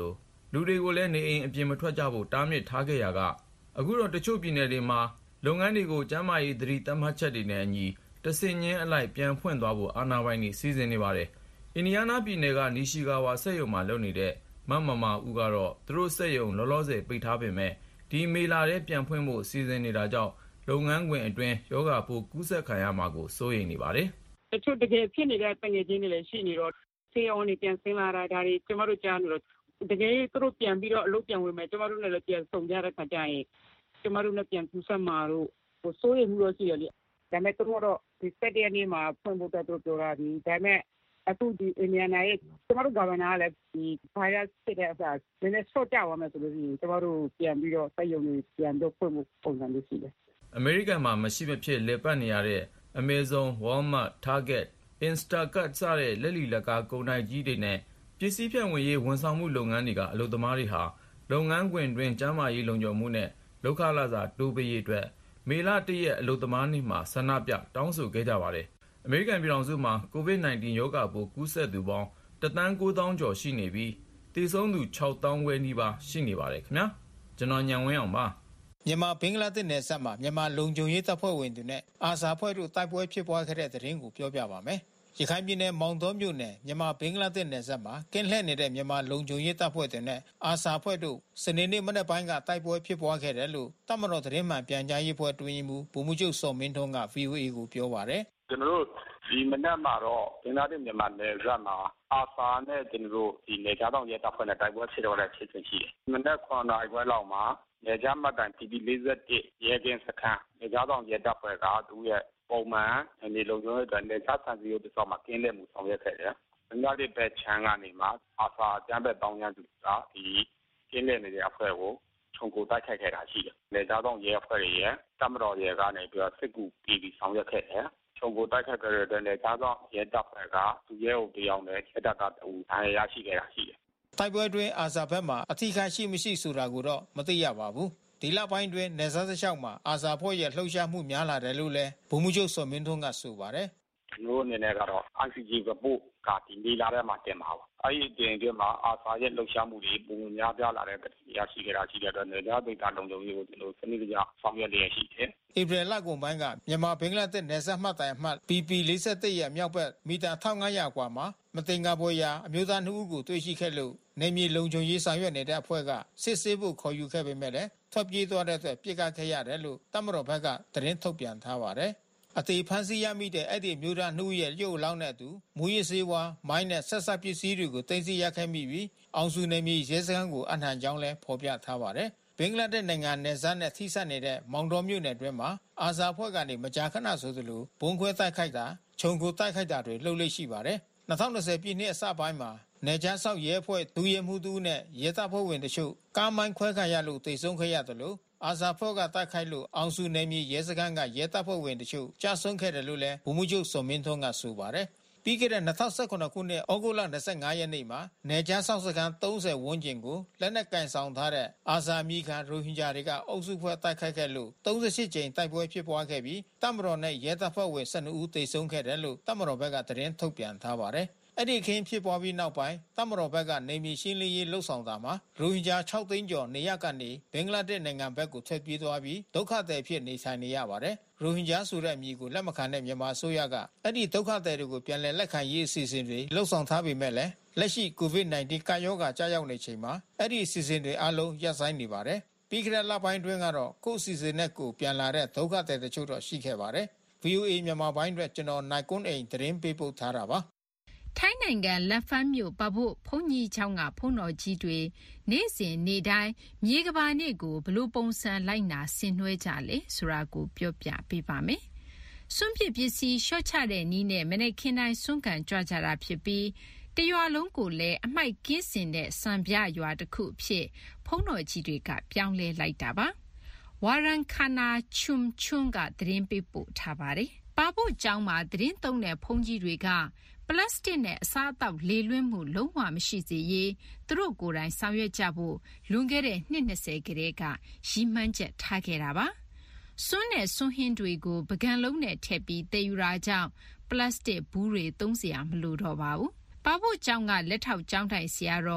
လူတွေကိုလည်းနေအိမ်အပြင်မထွက်ကြဖို့တားမြစ်ထားခဲ့ရကအခုတော့တချို့ပြည်နယ်တွေမှာလုပ်ငန်းတွေကိုကျန်းမာရေးသတိသတ်မှတ်ချက်တွေနဲ့အညီတဆင့်ချင်းအလိုက်ပြန်ဖွင့်သွားဖို့အာဏာပိုင်တွေစီစဉ်နေပါတယ်။အင်ဒီယားနားပြည်နယ်ကနီရှီဂါဝါစက်ရုံမှာလုပ်နေတဲ့မမမာဦးကတော့သူတို့စက်ရုံလောလောဆယ်ပိတ်ထားပေမဲ့ဒီမေလာထဲပြန်ဖွင့်ဖို့စီစဉ်နေတာကြောင့်လုပ်ငန်းခွင်အတွင်းယောဂပိုးကူးစက်ခံရမှာကိုစိုးရိမ်နေပါတယ်။တချို့တကယ်ဖြစ်နေတဲ့တငယ်ချင်းတွေလည်းရှိနေတော့ဆေးရုံတွေပြန်ဆင်းလာတာဒါတွေကျမတို့ကြားနေတော့တကယ်သူတို့ပြန်ပြီးတော့အလုပ်ပြန်ဝင်မယ်ကျမတို့လည်းပြန်ဆုံကြတဲ့ခါကျရင်ကျမတို့လည်းပြန်ကူးစက်မှာတော့ဟိုစိုးရိမ်မှုတော့ရှိရလေ။ဒါပေမဲ့သူတို့တော့ဒီစက်တဲ့နေ့မှာဖွင့်ဖို့တော့ပြောတာဒီဒါပေမဲ့အခုဒီအင်ဒီယားနာရဲ့ကျမတို့ဂဗနာလည်းဒီဗိုင်းရပ်စ်ဖြစ်တဲ့အစားနည်းနည်းဆော့ကြသွားမယ်ဆိုလို့ရှိရင်ကျမတို့ပြန်ပြီးတော့စက်ရုံတွေပြန်တော့ဖွင့်ဖို့ပုံစံမျိုးရှိတယ်။အမေရိကန်မှာမရှိမဖြစ်လည်ပတ်နေရတဲ့ Amazon, Walmart, Target, Instacart စတဲ့လက်လီလက်ကားကုန်တိုက်ကြီးတွေနဲ့ပစ္စည်းဖြန့်ဝေရေးဝန်ဆောင်မှုလုပ်ငန်းတွေကအလုပ်သမားတွေဟာလုပ်ငန်းခွင်တွင်ကျန်းမာရေးလုံခြုံမှုနဲ့လုပ်ခလစာတိုးပေးရေးအတွက်မေလတရက်အလုပ်သမားနေ့မှာဆန္ဒပြတောင်းဆိုခဲ့ကြပါတယ်။အမေရိကန်ပြည်ထောင်စုမှာ ကိုဗစ် ၁၉ ရောဂါပိုးကူးစက်သူပေါင်းတသန်းကိုးသောင်းကျော်ရှိနေပြီးသေဆုံးသူခြောက်သောင်းခွဲနီးပါးရှိနေပါတယ်ခင်ဗျာ။ကျွန်တော်ညံဝင်းအောင်ပါ။မြန်မာဘင်္ဂလားဒေ့ရှ်နယ်စပ်မှာမြန်မာလုံခြုံရေးတပ်ဖွဲ့ဝင်တွေနဲ့အာဇာဖွဲ့တို့တိုက်ပွဲဖြစ်ပွားခဲ့တဲ့တဲ့ရင်ကိုပြောပြပါမယ်။ရခိုင်ပြည်နယ်မောင်တောမြို့နယ်မြန်မာဘင်္ဂလားဒေ့ရှ်နယ်စပ်မှာကင်းလှည့်နေတဲ့မြန်မာလုံခြုံရေးတပ်ဖွဲ့တွေနဲ့အာဇာဖွဲ့တို့စနေနေ့မနက်ပိုင်းကတိုက်ပွဲဖြစ်ပွားခဲ့တယ်လို့တပ်မတော်သတင်းမှန်ပြန်ကြားရေးဖွဲ့တွင်မှုဗိုလ်မှူးချုပ်စောမင်းထွန်းက ဗွီအိုအေကိုပြောပါတယ်။ကျွန်တော်တို့ဒီမနက်မှာတော့ဘင်္ဂလားဒေ့ရှ်မြန်မာနယ်စပ်မှာအာဆာနဲ့ကျွန်တော်တို့ဒီနေကြားတောင်ရဲတပ်ဖွဲ့နဲ့တိုက်ပွဲဖြစ်တော့တဲ့ဖြစ်စဉ်ရှိတယ်။မနက်ခုနှစ်နာရီခွဲလောက်မှာနေကြားမှတ်တိုင် တီ ပီ ၄၁ ရဲကင်းစခန်းနေကြားတောင်ရဲတပ်ဖွဲ့ကသူရဲ့ပုံမှန်အနေလုံခြုံရေးအတွက်နေကြားဆန်စီရုပ်တစ်စောက်မှာကင်းလက်မှုဆောင်ရွက်ခဲ့တယ်။ဘင်္ဂလားဒေ့ရှ်ဘက်ခြမ်းကနေမှအာဆာကျမ်းဘက်တောင်းရသူကဒီကင်းလက်နေတဲ့အဖွဲ့ကိုခြုံကိုတိုက်ခိုက်ခဲ့တာရှိတယ်။နေကြားတောင်ရဲအဖွဲ့ရဲ့တပ်မတော်ရဲကနေပြီးတော့စစ်ကူပြည်ပြီးဆောင်ရွက်ခဲ့တယ်။ခြုံကိုတိုက်ခိုက်ခဲ့တဲ့နေကြားတောင်ရဲတပ်ဖွဲ့ကသူရဲကိုပြောင်းတဲ့ရဲတပ်ကတူအားရရှိခဲ့တာရှိတယ်။တိုက်ပွဲတွင်အာဇာဘက်မှာအထီးခါရှိမရှိဆိုတာကိုတော့မသိရပါဘူး။ဒီလပိုင်းတွင်နေစားစလျှောက်မှာအာဇာဖွဲ့ရဲ့လှုပ်ရှားမှုများလာတယ်လို့လည်းဗိုလ်မှူးချုပ်စောမင်းထွန်းကဆိုပါတယ်။ကျွန်တော်အနေနဲ့ကတော့ I C G ကပို့ကဒီလီလာထဲမှာတင်ပါပါ။အဲဒီတင်ပြမှာအာဇာရဲ့လှုပ်ရှားမှုတွေပုံများပြလာတဲ့တရားရှိခဲ့တာရှိတဲ့အတွက်နေကြားဒေသလုံခြုံရေးကိုကျွန်တော်စနစ်တကျဆောင်ရွက်လျက်ရှိတယ်။ဧပြီလကုန်ပိုင်းကမြန်မာဘင်္ဂလားဒေ့ရှ်နယ်စပ်မှတ်တိုင်အမှတ် ပီ ပီ ၄၁ ရဲ့မြောက်ဘက်မီတာ၁၅၀၀ကွာမှာမတင်ကားပွဲရာအမျိုးသားနှစ်ဦးကိုတွေ့ရှိခဲ့လို့နေမြေလုံခြုံရေးဆောင်ရွက်နေတဲ့အဖွဲ့ကစစ်ဆေးဖို့ခေါ်ယူခဲ့ပေမဲ့လည်းထွက်ပြေးသွားတဲ့အတွက်ပြစ်ခတ်ခဲ့ရတယ်လို့တပ်မတော်ဘက်ကသတင်းထုတ်ပြန်ထားပါတယ်။အသေးဖမ်းဆီးရမိတဲ့အဲ့ဒီမျိုးသားနှုတ်ရဲ့ရုပ်လောင်းတဲ့အတူမူရစေးဝါမိုင်းနဲ့ဆက်ဆက်ပစ္စည်းတွေကိုတင်စီရခဲ့မိပြီးအောင်စုနေမြေရဲစခန်းကိုအနှံကြောင်းလဲဖော်ပြထားပါတယ်။ဘင်္ဂလားဒေ့ရှ်နိုင်ငံနယ်စပ်နဲ့ထိစပ်နေတဲ့မောင်တော်မြို့နယ်အတွင်းမှာအာဇာဖွဲ့ကနေမကြာခဏဆိုသလိုဘုံခွဲတိုက်ခိုက်တာခြုံကိုတိုက်ခိုက်တာတွေလှုပ်လေ့ရှိပါတယ်။၂၀၂၀ပြည့်နှစ်အစပိုင်းမှာနေကြားဆောက်ရဲဖွဲ့ဒူရဲမှုတူနဲ့ရဲတပ်ဖွဲ့ဝင်တချို့ကားမိုင်းခွဲခံရလို့တိတ်ဆုံးခဲ့ရတယ်လို့အာဇာဖွဲ့ကတိုက်ခိုက်လို့အောင်စုနေမြေရဲစခန်းကရဲတပ်ဖွဲ့ဝင်တချို့ကြာဆုံးခဲ့တယ်လို့လည်းဗိုလ်မှူးချုပ်စောမင်းထွန်းကဆိုပါတယ်။ပြီးခဲ့တဲ့၂၀၁၇ခုနှစ်ဩဂုတ်လ၂၅ရက်နေ့မှာနေကြားဆောက်စခန်း၃၀ဝန်းကျင်ကိုလက်နက်ကင်ဆောင်ထားတဲ့အာဇာမီခံရိုဟင်ဂျာတွေကအုပ်စုဖွဲ့တိုက်ခိုက်ခဲ့လို့၃၈ကြိမ်တိုက်ပွဲဖြစ်ပွားခဲ့ပြီးတပ်မတော်နဲ့ရဲတပ်ဖွဲ့ဝင်၁၂ဦးသေဆုံးခဲ့တယ်လို့တပ်မတော်ဘက်ကသတင်းထုတ်ပြန်ထားပါတယ်။အဲ့ဒီအခင်းဖြစ်ပွားပြီးနောက်ပိုင်းတပ်မတော်ဘက်ကနေမြေရှင်းလင်းရေးလှုပ်ဆောင်တာမှာရိုဟင်ဂျာ၆သိန်းကျော်နေရကနေဘင်္ဂလားဒေ့ရှ်နိုင်ငံဘက်ကိုထွက်ပြေးသွားပြီးဒုက္ခသည်ဖြစ်နေထိုင်နေရပါတယ်။ရိုဟင်ဂျာဆိုတဲ့အမည်ကိုလက်မခံတဲ့မြန်မာအစိုးရကအဲ့ဒီဒုက္ခသည်တွေကိုပြန်လည်လက်ခံရေးအစီအစဉ်တွေလှုပ်ဆောင်ထားပေမဲ့လည်းလက်ရှိကိုဗစ် ၁၉ ကာရောဂါကြာရောက်နေချိန်မှာအဲ့ဒီအစီအစဉ်တွေအလုံးရပ်ဆိုင်းနေပါတယ်။ပြီးခဲ့တဲ့လပိုင်းတွင်းကတော့ကိုယ့်အစီအစဉ်နဲ့ကိုပြန်လာတဲ့ဒုက္ခသည်တချို့တော့ရှိခဲ့ပါတယ်။ ဗီ အို အေ မြန်မာပိုင်းအတွက်ကျွန်တော်နိုင်ကွန်းအိန်သတင်းပေးပို့ထားတာပါထိုင်းနိုင်ငံလန်ဖန်းမြို့ပဖို့ဖုန်ကြီးချောင်းကဖုန်တော်ကြီးတွေနေ့စဉ်နေ့တိုင်းမြေကဘာနေ့ကိုဘလို့ပုံစံလိုက်နာဆင်နွှဲကြလဲဆိုတာကိုပြောပြပေးပါမယ်။စွန့်ပစ်ပစ္စည်းရှော့ချတဲ့နီးနဲ့မနေ့ခင်းတိုင်းစွန့်ကန်ကြွကြတာဖြစ်ပြီးတရွာလုံးကိုလည်းအမိုက်ကင်းစင်တဲ့စံပြရွာတစ်ခုအဖြစ်ဖုန်တော်ကြီးတွေကပြောင်းလဲလိုက်တာပါ။ဝါရန်ခနာချုံချုံကသတင်းပေးပို့ထားပါတယ်။ပဖို့ကျောင်းမှာသတင်းသုံးတဲ့ဖုန်ကြီးတွေကပလတ်စတစ်နဲ့အစားအသောက်လေလွင့်မှုလုံးဝမရှိစေရေးသူတို့ကိုယ်တိုင်ဆောင်ရွက်ကြဖို့လွန်ခဲ့တဲ့နှစ်၂၀ကတည်းကရည်မှန်းချက်ထားခဲ့တာပါ။စွန်းနဲ့စွန်းဟင်းတွေကိုပကံလုံးနဲ့ထည့်ပြီးတည်ယူတာကြောင့်ပလတ်စတစ်ဘူးတွေသုံးစရာမလိုတော့ပါဘူး။ပဖို့ကျောင်းကလက်ထောက်ကျောင်းထိုင်ဆရာတော်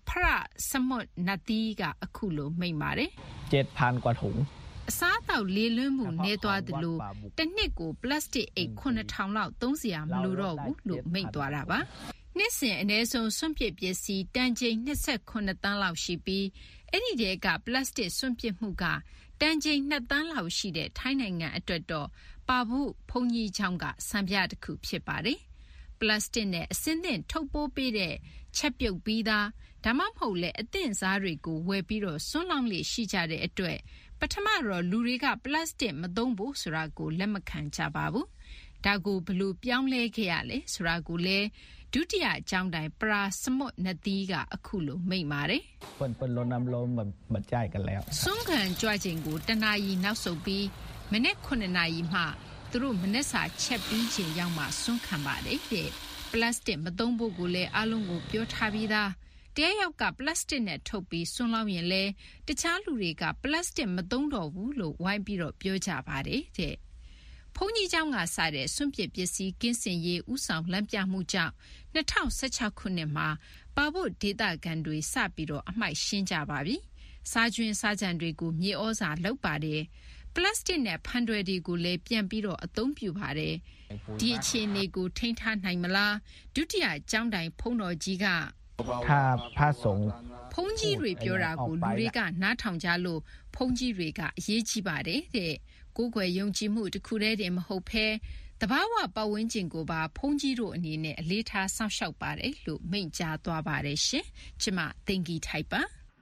ဖရစမွတ်နတီကအခုလိုမိန့်ပါတယ်เจ็ดพัน กว่าถุงအစားအသောက်လေလွင့်မှုနေသွားသလိုတစ်နှစ်ကိုပလတ်စတစ်အိတ် ခုနှစ်ထောင်လောက်သုံးစရာမလိုတော့ဘူးလို့မိန့်သွားတာပါနှစ်စဉ်အနည်းဆုံးစွန့်ပစ်ပစ္စည်းတန်ချိန် နှစ်ဆယ့်ခုနှစ် သန်းလောက်ရှိပြီးအဲ့ဒီတဲကပလတ်စတစ်စွန့်ပစ်မှုကတန်ချိန် နှစ် သန်းလောက်ရှိတဲ့ထိုင်းနိုင်ငံအတွက်တော့ပါဘူးဖုန်ကြီးချောင်းကစံပြတစ်ခုဖြစ်ပါတယ်ပလတ်စတစ်နဲ့အစင်းသင့်ထုတ်ပိုးပေးတဲ့ချက်ပြုတ်ပြီးသားဒါမှမဟုတ်လေအသင့်စားတွေကိုဝယ်ပြီးတော့စွန့်လောင်းလေရှိကြတဲ့အတွက်ပထမတော့လူတွေကပလတ်စတစ်မသုံးဘူးဆိုတာကိုလက်မခံကြပါဘူးဒါကိုဘလို့ပြောင်းလဲခဲ့ရလဲဆိုတာကိုလည်းဒုတိယအကြောင်းတိုင်းပရာစမွတ်နသီးကအခုလိုမိန့်ပါတယ်เปิ้นเปิ้นลดน้ำลมมาจ่ายกันแล้วစွန့်ခံကြွခြင်းကိုတနာရီနောက်ဆုတ်ပြီးမနေ့ ခုနှစ် နာရီမှသူတို့မနေ့စာချက်ပြီးခြင်းရောက်မှစွန့်ခံပါတယ်တဲ့ပလတ်စတစ်မသုံးဖို့ကိုလည်းအားလုံးကိုပြောထားပြီးသားတဲရောက်ကပလတ်စတစ်နဲ့ထုတ်ပြီးစွန့်လောင်းရင်လဲတခြားလူတွေကပလတ်စတစ်မသုံးတော့ဘူးလို့ဝိုင်းပြီးတော့ပြောကြပါတယ်တဲ့ဖုန်ကြီးเจ้าကစားတဲ့စွန့်ပစ်ပစ္စည်းကင်းစင်ရေးဥဆောင်လမ်းပြမှုကြောင့်နှစ်ထောင်ဆယ့်ခြောက် ခုနှစ်မှာပါဖို့ဒေတာကန်တွေစပြီးတော့အမိုက်ရှင်းကြပါပြီစားကျွင်းစားကြံတွေကိုမြေဩဇာလောက်ပါတယ်ပလတ်စတစ်နဲ့ဖန်တွေတွေကိုလည်းပြန်ပြီးတော့အသုံးပြုပါတယ်ဒီအခြေအနေကိုထိန်းထားနိုင်မလားဒုတိယကျောင်းတိုင်ဖုန်တော်ကြီးကถ้าพระสงฆ์ဖုန်ကြီးတွေပြောတာကိုလူတွေကနားထောင်ကြလို့ဖုန်ကြီးတွေကအရေးကြီးပါတယ်တဲ့ကိုယ်ွယ်ယုံကြည်မှုတစ်ခုတည်းတည်းမဟုတ်ဘဲတဘာဝပတ်ဝန်းကျင်ကိုပါဖုန်ကြီးတို့အနေနဲ့အလေးထားစောင့်ရှောက်ပါတယ်လို့မိန့်ကြားသွားပါတယ်ရှင်ကျမသိင်္ဂီထိုက်ပါ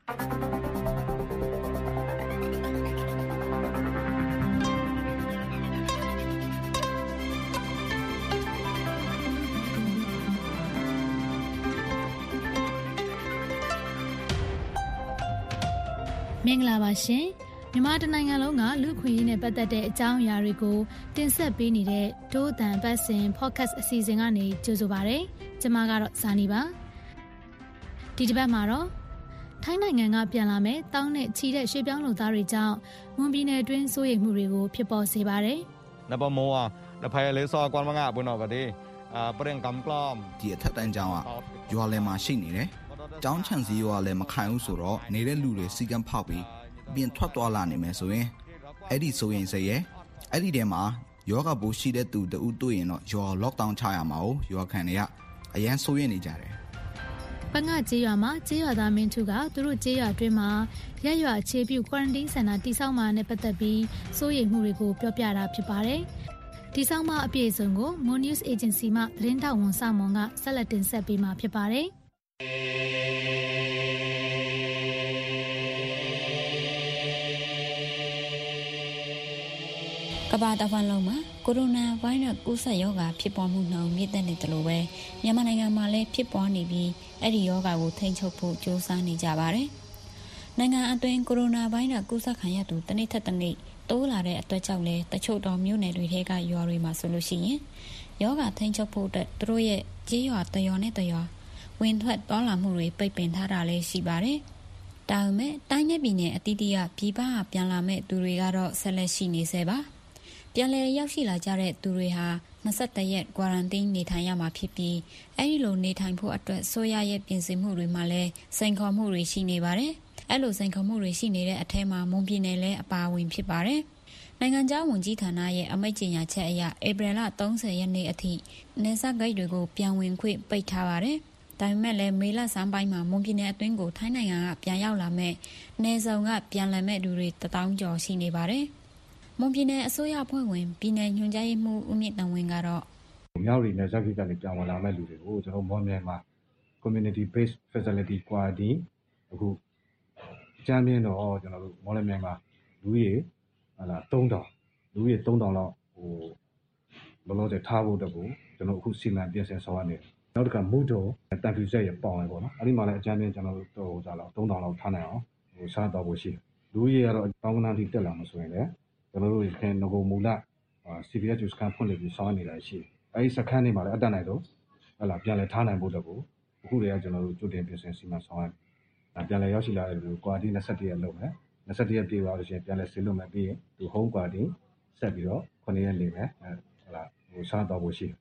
မင်္ဂလာပါရှင်မြန်မာတနိုင်ငံလုံးကလူခွင့်ရေးနဲ့ပတ်သက်တဲ့အကြောင်းအရာတွေကိုတင်ဆက်ပေးနေတဲ့ဒိုးတန်ပတ်စင် podcast အစီအစဉ်ကနေကြိုဆိုပါရစေကျွန်မကတော့ဇာနီပါဒီတစ်ပတ်မှာတော့ထိုင်းနိုင်ငံကပြန်လာမဲ့တောင်းနဲ့ချီတဲ့ရွှေပြောင်းလူသားတွေကြောင့်မွန်ပြည်နယ်အတွင်းစိုးရိမ်မှုတွေကိုဖြစ်ပေါ်စေပါတယ်နပမောနဖယလေးစောကွမ်မငါဘုနောကတိအာပရင်ကမ်ပလမ်ဒီအထက်တန်းကျောင်းကရွာလယ်မှာရှိနေတယ်ကျောင်းချန်စီရွာလည်းမခိုင်ဘူးဆိုတော့နေတဲ့လူတွေစီကံဖောက်ပြီးပြင်ထွက်သွားလာနေမယ်ဆိုရင်အဲ့ဒီဆိုရင်စရဲ့အဲ့ဒီထဲမှာယောဂပိုးရှိတဲ့သူတူတွေ့ရင်တော့ယော lockdown ချရမှာ哦ယောခံတွေကအရန်ဆိုးရနေကြတယ်ပငါကျေးရွာမှာကျေးရွာသားမင်းထုကသူတို့ကျေးရွာအတွင်းမှာရက်ရွာအခြေပြု quarantine center တိစောက်မှာနဲ့ပတ်သက်ပြီးစိုးရိမ်မှုတွေကိုပြောပြတာဖြစ်ပါတယ်ဒီဆောင်မှာအပြည့်အစုံကို Moon News Agency မှသတင်းတောက်ဝန်ဆောင်မွန်ကဆက်လက်တင်ဆက်ပေးမှာဖြစ်ပါတယ်ကမ္ဘာတစ်ဝန်းလုံးမှာကိုရိုနာဗိုင်းရပ်စ်ကူးစက်ရောဂါဖြစ်ပွားမှုနှုန်းမြင့်တက်နေတယ်လို့ပဲမြန်မာနိုင်ငံမှာလည်းဖြစ်ပွားနေပြီးအဲ့ဒီရောဂါကိုထိန်းချုပ်ဖို့ကြိုးစားနေကြပါတယ်။နိုင်ငံအတွင်းကိုရိုနာဗိုင်းရပ်စ်ကူးစက်ခံရသူတစ်နေ့ထက်တစ်နေ့တိုးလာတဲ့အတွက်ကြောင့်လည်းတချို့တော်မြို့နယ်တွေထဲကရွာတွေမှာဆိုလို့ရှိရင်ရောဂါထိန်းချုပ်ဖို့အတွက်သူတို့ရဲ့ကြေးရွာတရွာနဲ့တရွာဝင်ထွက်သွားလာမှုတွေပိတ်ပင်ထားတာလည်းရှိပါတယ်။ဒါပေမဲ့တိုင်းနယ်ပြည်နယ်အသီးသီးကပြည်ပကပြန်လာမဲ့သူတွေကတော့ဆက်လက်ရှိနေသေးပါ။ပြန်လည်ရောက်ရှိလာကြတဲ့သူတွေဟာနှစ်၁၁ရက် quarantine နေထိုင်ရမှာဖြစ်ပြီးအဲဒီလိုနေထိုင်ဖို့အတွက်ဆိုရရဲ့ပြင်ဆင်မှုတွေမှာလည်းစိန်ခေါ်မှုတွေရှိနေပါတယ်။အဲလိုစိန်ခေါ်မှုတွေရှိနေတဲ့အထက်မှာမွန်ပြည်နယ်လည်းအပါအဝင်ဖြစ်ပါတယ်။နိုင်ငံခြားဝန်ကြီးဌာနရဲ့အမိန့်ကြေညာချက်အရဧပြီလ၃၀ရက်နေ့အထိနယ်စပ်ဂိတ်တွေကိုပြန်ဝင်ခွင့်ပိတ်ထားပါတယ်။ဒါပေမဲ့လည်းမေလဆန်းပိုင်းမှာမွန်ပြည်နယ်အတွင်းကိုထိုင်းနိုင်ငံကပြန်ရောက်လာမဲ့နယ်စုံကပြန်လာမဲ့လူတွေတထောင်ကျော်ရှိနေပါတယ်။မွန်ပြည်နယ်အစိုးရအဖွဲ့ဝင်ပြည်နယ်ညွှန်ကြားရေးမှူးဦးမြင့်တန်ဝင်းကတော့မြောက်ရီနယ်စပ်ဂိတ်ကနေပြန်ဝင်လာမဲ့လူတွေကိုကျွန်တော်မွန်မြန်မာ community based facility quarantine အခုအကြမ်းပြင်းတော့ကျွန်တော်တို့မော်လမြန်မာလူကြီးဟာလာ၃တောင်လူကြီး၃တောင်လောက်ဟိုလောလောဆယ်ထားဖို့တကူကျွန်တော်အခုစီမံပြင်ဆင်ဆောင်ရနေတယ်နောက်တစ်ခါမူတိုတန်ဖြူဆက်ရပေါင်ရပေါ့နော်အဲ့ဒီမှာလည်းအကြမ်းပြင်းကျွန်တော်တို့ဟိုစားလောက်၃တောင်လောက်ထားနိုင်အောင်ဟိုစားတော့ဖို့ရှိတယ်လူကြီးကတော့တောင်းကနာတိတက်လာမှဆိုရင်လည်းကျွန်တော်တို့ခင်ငကိုမူလ C B S စကန်ဖွင့်လို့ပြီးဆောင်နေတာရှိတယ်။အဲဒီစခန်းတွေမှာလည်းအတက်နိုင်တော့ဟလာပြန်လဲထားနိုင်ဖို့တော့အခုတွေကကျွန်တော်တို့ကြိုတင်ပြင်ဆင်စီမံဆောင်ရ။ပြန်လဲရောက်ရှိလာတဲ့လူကွာတီ၂၁ရက်လုပ်မယ်။၂၁ရက်ပြေသွားလို့ရှိရင်ပြန်လဲဆင်းလို့မယ်ပြီးရင်သူ home quarantine ဆက်ပြီးတော့ခုနှစ်ရက်နေမယ်။ဟလာဟိုစားတော့ဖို့ရှိတယ်။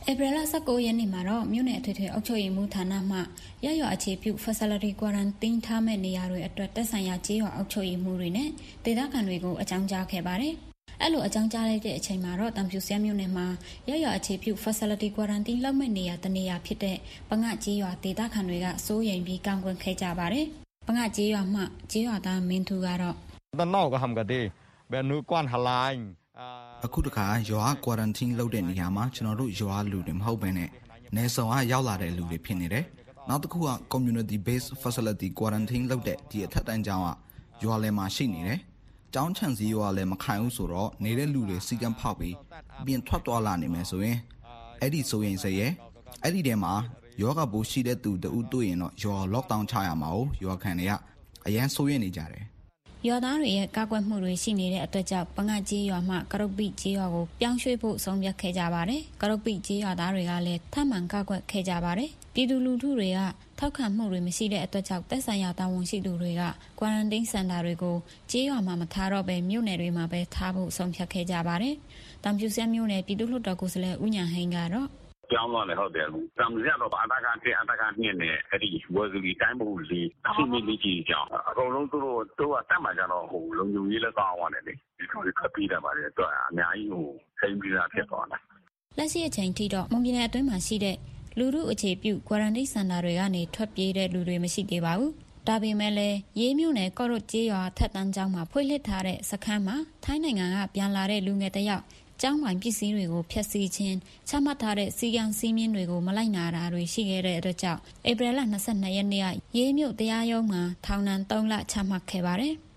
ဧပြီလ၁၉ရက်နေ့မှာတော့မြို့နယ်အထွေထွေအုပ်ချုပ်ရေးမှူးဌာနမှရရွာအခြေပြု Facility Quarantine ထားမဲ့နေရာတွေအတွက်တက်ဆိုင်ရာကြေးရွာအုပ်ချုပ်ရေးမှူးတွေနဲ့ဒေသခံတွေကိုအကြောင်းကြားခဲ့ပါတယ်။အဲ့လိုအကြောင်းကြားလိုက်တဲ့အချိန်မှာတော့တံဖြူစရမြို့နယ်မှာရရွာအခြေပြု Facility Quarantine လောက်မဲ့နေရာတနေရာဖြစ်တဲ့ပငှကြေးရွာဒေသခံတွေကစိုးရိမ်ပြီးကောင်းကွင်ခဲ့ကြပါတယ်။ပငှကြေးရွာမှကြေးရွာသားမင်းသူကတော့တနောက်ကဟမ်ကတဲ့ဘယ်နူကွမ်ဟလိုင်းအခုတခါရွာ quarantine လုပ်တဲ့နေရာမှာကျွန်တော်တို့ရွာလူတွေမဟုတ်ဘဲနဲ့နေဆောင်ကရောက်လာတဲ့လူတွေဖြစ်နေတယ်။နောက်တစ်ခုက community based facility quarantine လုပ်တဲ့ဒီအထက်တန်းကျောင်းကရွာလယ်မှာရှိနေတယ်။ကျောင်းချန်စီရွာလည်းမခိုင်ဘူးဆိုတော့နေတဲ့လူတွေစီကံဖောက်ပြီးပြင်ထွက်သွားလာနေမယ်ဆိုရင်အဲ့ဒီဆိုရင်စရဲ့အဲ့ဒီထဲမှာယောဂပိုးရှိတဲ့သူတူတွေ့ရင်တော့ရွာ lockdown ချရမှာ哦ရွာခံတွေကအရန်ဆိုရင်နေကြတယ်ရွာသားတွေရဲ့ကာကွယ်မှုတွေရှိနေတဲ့အတွက်ကြောင့်ပငှကြေးရွာမှကရုတ်ပိကြေးရွာကိုပြောင်းရွှေ့ဖို့ဆုံးဖြတ်ခဲ့ကြပါတယ်။ကရုတ်ပိကြေးရွာသားတွေကလည်းထပ်မံကာကွယ်ခဲ့ကြပါတယ်။ပြည်သူလူထုတွေကထောက်ခံမှုတွေမရှိတဲ့အတွက်ကြောင့်တက်ဆိုင်ရာတာဝန်ရှိသူတွေက quarantine center တွေကိုကြေးရွာမှာမထားတော့ဘဲမြို့နယ်တွေမှာပဲထားဖို့ဆုံးဖြတ်ခဲ့ကြပါတယ်။တံဖြူစရမြို့နယ်ပြည်သူ့လွှတ်တော်ကိုယ်စားလှယ်ဦးညာဟိန်းကတော့ပြောင်းသွားတယ်ဟုတ်တယ်။တံမြရတော့အတကတစ်အတကနှစ်နဲ့အဲ့ဒီဝယ်စီတိုင်းမှုလေးအစီအမံလေးကြီးကြောင်းအကုန်လုံးသူတို့တို့ကတတ်မှကြတော့ဟိုလုံညုံကြီးလည်းကောင်းသွားတယ်လေဒီလိုခပ်ပြီးတယ်ပါတယ်တော့အများကြီးဟိုထိန်ပြီးတာဖြစ်သွားတာလက်ရှိအချိန်ထိတော့မွန်ပြည်နယ်အတွင်းမှာရှိတဲ့လူမှုအခြေပြု quarantine center တွေကနေထွက်ပြေးတဲ့လူတွေမရှိသေးပါဘူးဒါပေမဲ့လည်းရေးမြို့နယ်ကော့ရုတ်ကျေးရွာထက်တန်းကျောင်းမှာဖွင့်လှစ်ထားတဲ့စခန်းမှာထိုင်းနိုင်ငံကပြန်လာတဲ့လူငယ်တစ်ယောက်ကျောင်းဝိုင်ပစ္စည်းတွေကိုဖျက်ဆီးခြင်းချမှတ်ထားတဲ့စီကံစည်းမျဉ်းတွေကိုမလိုက်နာတာတွေရှိခဲ့တဲ့အတွက်ကြောင့်ဧပြီလ၂၂ရက်နေ့ကရေးမြို့တရားရုံးမှာထောင်ဒဏ်၃လချမှတ်ခဲ့ပါတယ်။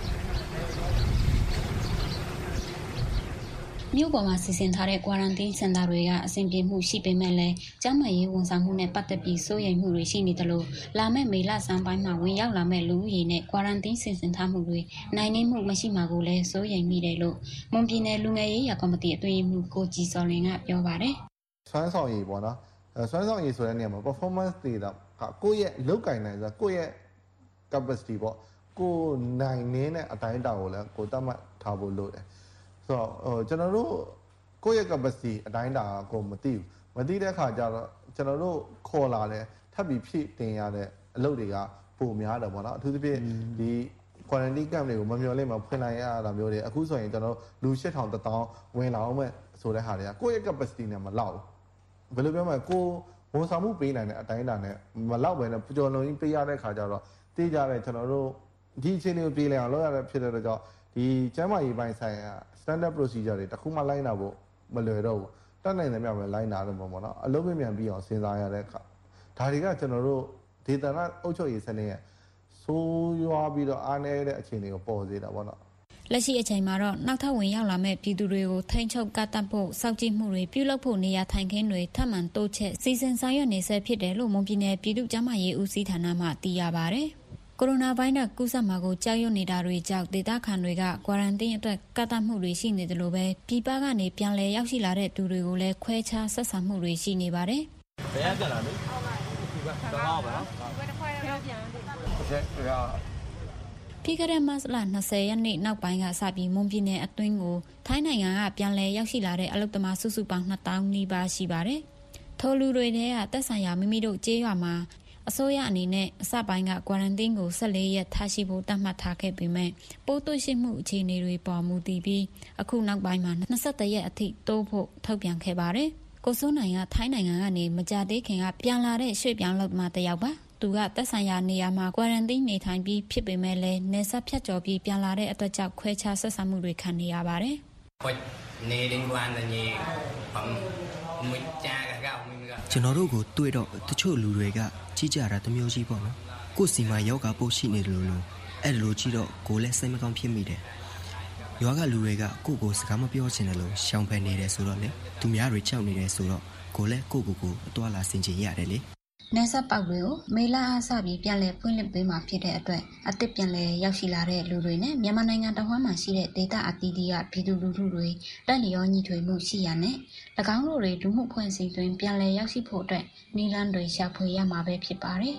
မြို့ပေါ်မှာစီစဉ်ထားတဲ့ quarantine center တွေကအဆင်ပြေမှုရှိပေမဲ့လည်းကျန်းမာရေးဝန်ဆောင်မှုနဲ့ပတ်သက်ပြီးစိုးရိမ်မှုတွေရှိနေတယ်လို့လာမယ့်မေလဆန်းပိုင်းမှာဝင်ရောက်လာမဲ့လူဦးရေနဲ့ quarantine စီစဉ်ထားမှုတွေနိုင်နေမှုမရှိမှာကိုလည်းစိုးရိမ်မိတယ်လို့မွန်ပြည်နယ်လူငယ်ရေးရာကော်မတီအတွင်းရေးမှူးကိုကြည်စော်လင်ကပြောပါတယ်။စွမ်းဆောင်ရည်ပေါ့နော်။စွမ်းဆောင်ရည်ဆိုတဲ့နေရာမှာ performance တွေတော့ကိုယ့်ရဲ့လုတ်ကင်နိုင်ဆိုကိုယ့်ရဲ့ capacity ပေါ့ကိုနိုင်နေတဲ့အတိုင်းအတာကိုလည်းကိုတတ်မှတ်ထားဖို့လိုတယ်။ဆိုတော့ဟိုကျွန်တော်တို့ကိုယ့်ရဲ့ capacity အတိုင်းတာကိုမသိဘူးမသိတဲ့အခါကျတော့ကျွန်တော်တို့ခေါ်လာတယ်ထပ်ပြီးဖြည့်တင်ရတဲ့အလုပ်တွေကပိုများတယ်ပေါ့နော်အထူးသဖြင့်ဒီ quarantine camp တွေကိုမမျှော်လင့်မှဖွင့်လိုက်ရတာမျိုးတွေအခုဆိုရင်ကျွန်တော်လူ၈ထောင်တစ်တောင်းဝင်လာအောင်မဲ့ဆိုတဲ့ဟာတွေကကိုယ့်ရဲ့ capacity နဲ့မလောက်ဘူးဘယ်လိုပြောမလဲကိုဝန်ဆောင်မှုပေးနိုင်တဲ့အတိုင်းတာနဲ့မလောက်ပဲနဲ့ကြော်လုံးကြီးပေးရတဲ့အခါကျတော့တေးကြတဲ့ကျွန်တော်တို့ဒီအချိန်တွေကိုပြေးလိုက်အောင်လုပ်ရတဲ့ဖြစ်တဲ့အတွက်ကြောင့်ဒီကျန်းမာရေးပိုင်းဆိုင်ရာstandard procedure တွေတခုမှလိုက်နာဖို့မလွယ်တော့ဘူးတတ်နိုင်တယ်များပဲလိုက်နာတယ်ပေါ့ပေါ့နော်အလုပ်ပြန်ပြန်ပြီးအောင်စဉ်းစားရတဲ့အခါဒါတွေကကျွန်တော်တို့ဒေသနာအုပ်ချုပ်ရေးစနစ်ရဲ့ဆိုးရွားပြီးတော့အားနည်းတဲ့အခြေအနေကိုပေါ်စေတာပေါ့နော်လက်ရှိအချိန်မှာတော့နောက်ထပ်ဝင်ရောက်လာမဲ့ပြည်သူတွေကိုထိန်းချုပ်ကတ်တပ်ဖို့စောင့်ကြည့်မှုတွေပြုလုပ်ဖို့နေရာထိုင်ခင်းတွေထပ်မံတိုးချဲ့စီစဉ်ဆောင်ရွက်နေဆဲဖြစ်တယ်လို့မွန်ပြည်နယ်ပြည်သူ့ကျန်းမာရေးဦးစီးဌာနမှသိရပါတယ်ကိုရိုနာဗိုင်းရပ်စ်ကူးစက်မှာကိုကြောက်ရွံ့နေတာတွေကြောင့်ဒေသခံတွေက quarantine အတွက်ကန့်သတ်မှုတွေရှိနေတယ်လို့ပဲပြည်ပကနေပြန်လည်ရောက်ရှိလာတဲ့သူတွေကိုလည်းခွဲခြားဆက်ဆံမှုတွေရှိနေပါတယ်။ဘယ်ရကြလာလဲ။ဟုတ်ပါဘူး။တော့ပါနော်။ဘယ်တစ်ခွဲတော့ပြန်ပြီ။ဟုတ်ကဲ့။ပြီးခဲ့တဲ့မတ်လ၂၀ရက်နေ့နောက်ပိုင်းကစပြီးမွန်ပြည်နယ်အတွင်းကိုထိုင်းနိုင်ငံကပြန်လည်ရောက်ရှိလာတဲ့အလုပ်သမားစုစုပေါင်း၂သောင်းနီးပါးရှိပါတယ်။ထိုလူတွေထဲကသက်ဆိုင်ရာမိမိတို့ကျေးရွာမှာအစိုးရအနေနဲ့အစပိုင်းက quarantine ကို၁၄ရက်ထားရှိဖို့တတ်မှတ်ထားခဲ့ပေမဲ့ပိုးတွေ့ရှိမှုအခြေအနေတွေပေါ်မူတည်ပြီးအခုနောက်ပိုင်းမှာ၂၁ရက်အထိတိုးဖို့ထုတ်ပြန်ခဲ့ပါတယ်။ကိုစိုးနိုင်ကထိုင်းနိုင်ငံကနေမကြသေးခင်ကပြန်လာတဲ့ရွှေ့ပြောင်းလုပ်မှတယောက်ပါ။သူကသက်ဆိုင်ရာနေရာမှာ quarantine နေထိုင်ပြီးဖြစ်ပေမဲ့လည်းနေဆက်ဖြတ်ကျော်ပြီးပြန်လာတဲ့အတွက်ကြောင့်ခွဲခြားဆက်ဆံမှုတွေခံနေရပါတယ်။နေလင်းကွာနေမကြကကျွန်တော်တို့ကိုတွေ့တော့တချို့လူတွေကကြီးကြတာတမျိုးကြီးပေါ့နော်ကိုယ်စီမှာယောဂပိုးရှိနေတယ်လို့လို့အဲ့လိုကြီးတော့ကိုယ်လည်းစိတ်မကောင်းဖြစ်မိတယ်ယောဂလူတွေကကိုယ့်ကိုစကားမပြောချင်တယ်လို့ရှောင်ဖယ်နေတယ်ဆိုတော့လေသူများတွေကြောက်နေတယ်ဆိုတော့ကိုယ်လည်းကိုယ့်ကိုယ်ကိုအသွားလာဆင်ခြင်ရတယ်လေနေဆက်ပေါက်တွေကိုမေလအားစပြီးပြန်လည်ဖွင့်လှစ်ပေးမှာဖြစ်တဲ့အတွက်အသစ်ပြန်လည်ရောက်ရှိလာတဲ့လူတွေနဲ့မြန်မာနိုင်ငံတဝန်းမှာရှိတဲ့ဒေသအသီးသီးကပြည်သူလူထုတွေတက်လျောညီထွေမှုရှိရနဲ့၎င်းတို့တွေလူမှုဖွဲ့စည်းတွင်ပြန်လည်ရောက်ရှိဖို့အတွက်နည်းလမ်းတွေရှာဖွေရမှာပဲဖြစ်ပါတယ်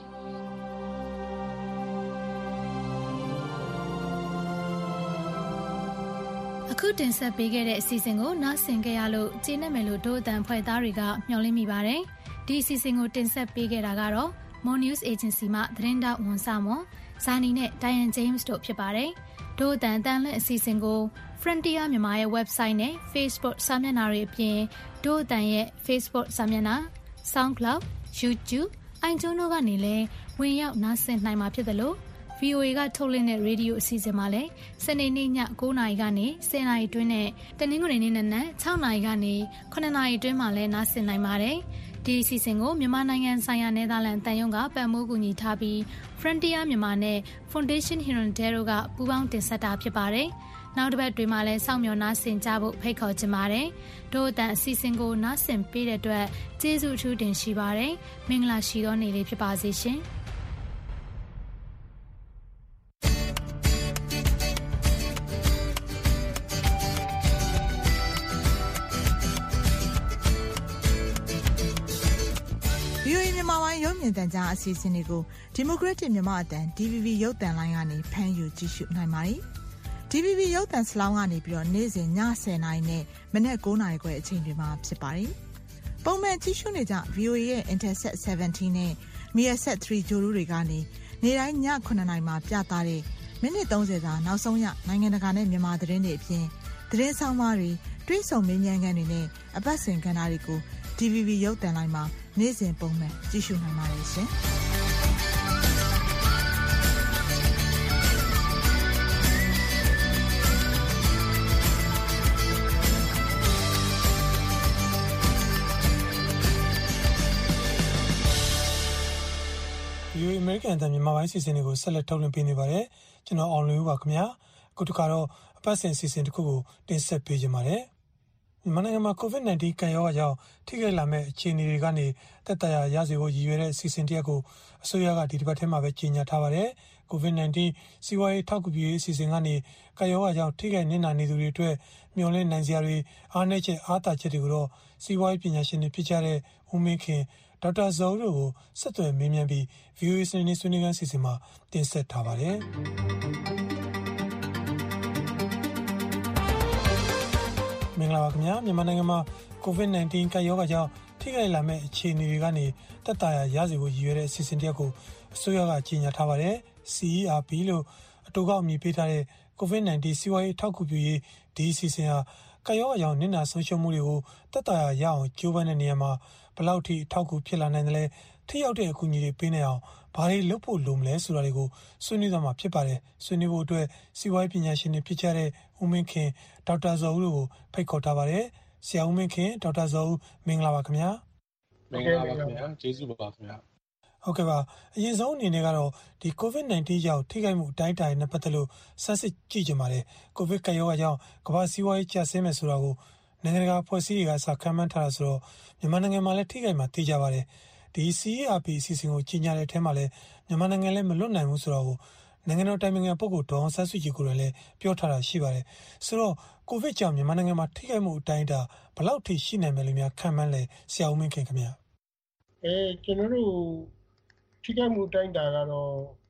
အခုအခုတင်ဆက်ပေးခဲ့တဲ့အစီအစဉ်ကိုနားဆင်ကြရလို့ကျေနပ်မယ်လို့တို့အတန်ဖွဲ့သားတွေကမျှော်လင့်မိပါတယ်ဒီအစီအစဉ်ကိုတင်ဆက်ပေးခဲ့တာကတော့ Mon News Agency မှသတင်းတောက်ဝန်ဆောင်မဇာနီနဲ့ Diane James တို့ဖြစ်ပါတယ်တို့အတန်တန်လွင့်အစီအစဉ်ကို Frontier မြန်မာရဲ့ website နဲ့ Facebook စာမျက်နှာတွေအပြင်တို့အတန်ရဲ့ Facebook စာမျက်နှာ SoundCloud YouTube iTunes ကနေလည်းဝင်ရောက်နားဆင်နိုင်မှာဖြစ်တယ်လို့ ဗီအိုအေ ကထုတ်လွှင့်တဲ့ရေဒီယိုအစီအစဉ်မှာလည်းစနေနေ့ည၉နာရီကနေ၁၀နာရီအတွင်းနဲ့တနင်္ဂနွေနေ့နက်နက်၆နာရီကနေ၇နာရီအတွင်းမှာလည်းနားဆင်နိုင်ပါတယ်။ဒီအစီအစဉ်ကိုမြန်မာနိုင်ငံဆိုင်ရာနယ်သာလန်တန်ယုံကပံ့ပိုးကူညီထားပြီး Frontier မြန်မာနဲ့ Foundation Hirondelle တို့ကပူးပေါင်းတင်ဆက်တာဖြစ်ပါတယ်။နောက်တစ်ပတ်တွေမှာလည်းစောင့်မျှော်နားဆင်ကြဖို့ဖိတ်ခေါ်ချင်ပါတယ်။တို့အတန်အစီအစဉ်ကိုနားဆင်ပေးတဲ့အတွက်ကျေးဇူးအထူးတင်ရှိပါတယ်။မင်္ဂလာရှိသောနေ့လေးဖြစ်ပါစေရှင်။ဗီအိုအေ မြန်မာပိုင်းရုပ်မြင်သံကြားအစီအစဉ်တွေကို Democratic မြန်မာအတန် ဒီ ဗီ ဗီ ရုပ်သံလိုင်းကနေဖမ်းယူကြည့်ရှုနိုင်ပါတယ်။ ဒီ ဗီ ဗီ ရုပ်သံစလောင်းကနေပြီးတော့နေ့စဉ်ည၁၀နာရီနဲ့မနက်၉နာရီခွဲအချိန်တွေမှာဖြစ်ပါတယ်။ပုံမှန်ကြည့်ရှုနေကြ ဗီအိုအေ ရဲ့ Intelsat ဆယ်ဗန်တီးနဲ့ Measat သုံးဂြိုလ်တုတွေကနေနေ့တိုင်းည၇နာရီမှာပြသတဲ့မိနစ်၃၀စာနောက်ဆုံးရနိုင်ငံတကာနဲ့မြန်မာသတင်းတွေအပြင်သတင်းဆောင်မတွေတွဲဆုံမေးမြန်းခန်းတွေနဲ့အပတ်စဉ်ကဏ္ဍတွေကို ဒီ ဗီ ဗီ ရုပ်သံလိုင်းမှာနေ့စဉ်ပုံမှန်ကြည့်ရှုနိုင်ပါတယ်ရှင်။ဒီ American တန်မြန်မာပိုင်းစီစဉ်တွေကိုဆက်လက်ထုတ်လွှင့်ပေးနေပါတယ်။ကျွန်တော်အောင်လွင်ဦးပါခင်ဗျာ။အခုတစ်ခါတော့အပတ်စဉ်စီစဉ်တစ်ခုကိုတင်ဆက်ပေးကြပါမယ်။မြန်မာနိုင်ငံမှာ ကိုဗစ် ၁၉ ကပ်ရောဂါကြောင့်ထိခိုက်လာမဲ့အခြေအနေတွေကနေသက်သာရာရစေဖို့ရည်ရွယ်တဲ့အစီအစဉ်တစ်ရပ်ကိုအစိုးရကဒီတစ်ပတ်ထဲမှာပဲကြေညာထားပါတယ်။ ကိုဗစ် ၁၉ စီးပွားရေးထောက်ကူပြုရေးအစီအစဉ်ကနေကပ်ရောဂါကြောင့်ထိခိုက်နစ်နာနေသူတွေအတွက်မျှော်လင့်နိုင်စရာတွေအားနည်းချက်အားသာချက်တွေကိုတော့စီးပွားရေးပညာရှင်တွေဖြစ်ကြတဲ့ဦးမင်းခင်ဒေါက်တာဇော်တို့ကိုဆက်သွယ်မေးမြန်းပြီး ဗီအိုအေ စနေနေ့ဆွေးနွေးခန်းစီစဉ်မှာတင်ဆက်ထားပါတယ်။မင်္ဂလာပါခင်ဗျာမြန်မာနိုင်ငံမှာကိုဗစ် ၁၉ ကပ်ရောဂါကြောင့်ထိခိုက်လာမဲ့အခြေအနေတွေကနေသက်သာရာရစေဖို့ရည်ရွယ်တဲ့အစီအစဉ်တစ်ရပ်ကိုအစိုးရကကြေညာထားပါတယ်။ စီ အီ အာร์ ပီ လို့အတိုကောက်အမည်ပေးထားတဲ့ကိုဗစ် ၁၉ စီးပွားရေးထောက်ကူပြုရေးဒီအစီအစဉ်ဟာကပ်ရောဂါကြောင့်နစ်နာဆုံးရှုံးမှုတွေကိုသက်သာရာရအောင်ကြိုးပမ်းတဲ့နေရာမှာဘယ်လောက်ထိအထောက်အကူဖြစ်လာနိုင်တယ်လဲထိရောက်တဲ့အကူအညီတွေပေးနိုင်အောင်ဘာတွေလုပ်ဖို့လိုမလဲဆိုတာတွေကိုဆွေးနွေးသွားမှာဖြစ်ပါတယ်ဆွေးနွေးဖို့အတွက်စီးပွားရေးပညာရှင်တွေဖြစ်ကြတဲ့ဦးမင်းခင်ဒေါက်တာဇော်ဦးတို့ကိုဖိတ်ခေါ်ထားပါတယ်ဆရာဦးမင်းခင်ဒေါက်တာဇော်ဦးမင်္ဂလာပါခင်ဗျာမင်္ဂလာပါခင်ဗျာကျေးဇူးပါခင်ဗျာဟုတ်ကဲ့ပါအရင်ဆုံးအနေနဲ့ကတော့ဒီကိုဗစ် ၁၉ ကြောင့်ထိခိုက်မှုအတိုင်းအတာနဲ့ပတ်သက်လို့စမ်းစစ်ကြည့်ကြပါလေကိုဗစ်ကပ်ရောဂါကြောင့်ကမ္ဘာစီးပွားရေးကျဆင်းမယ်ဆိုတာကိုနိုင်ငံတကာဖွဲ့စည်းတွေကစခန့်မှန်းထားတာဆိုတော့မြန်မာနိုင်ငံမှာလည်းထိခိုက်မှာသိကြပါတယ်ဒီ စီ အီ အာร์ ပီ အစီအစဉ်ကိုကြီးညာတဲ့အထက်မှာလည်းမြန်မာနိုင်ငံလည်းမလွတ်နိုင်ဘူးဆိုတော့နိုင်ငံတော်တိုင်ပင်ခံပုဂ္ဂိုလ်ဒေါ်အောင်ဆန်းစုကြည်ကိုလည်းပြောထားတာရှိပါတယ်ဆိုတော့ကိုဗစ်ကြောင့်မြန်မာနိုင်ငံမှာထိခိုက်မှုအတိုင်းအတာဘယ်လောက်ထိရှိနိုင်မယ်လို့များခံမှန်းလဲဆရာဦးမင်းခင်ခင်ဗျာအဲကျွန်တော်တို့ထိခိုက်မှုအတိုင်းအတာကတော့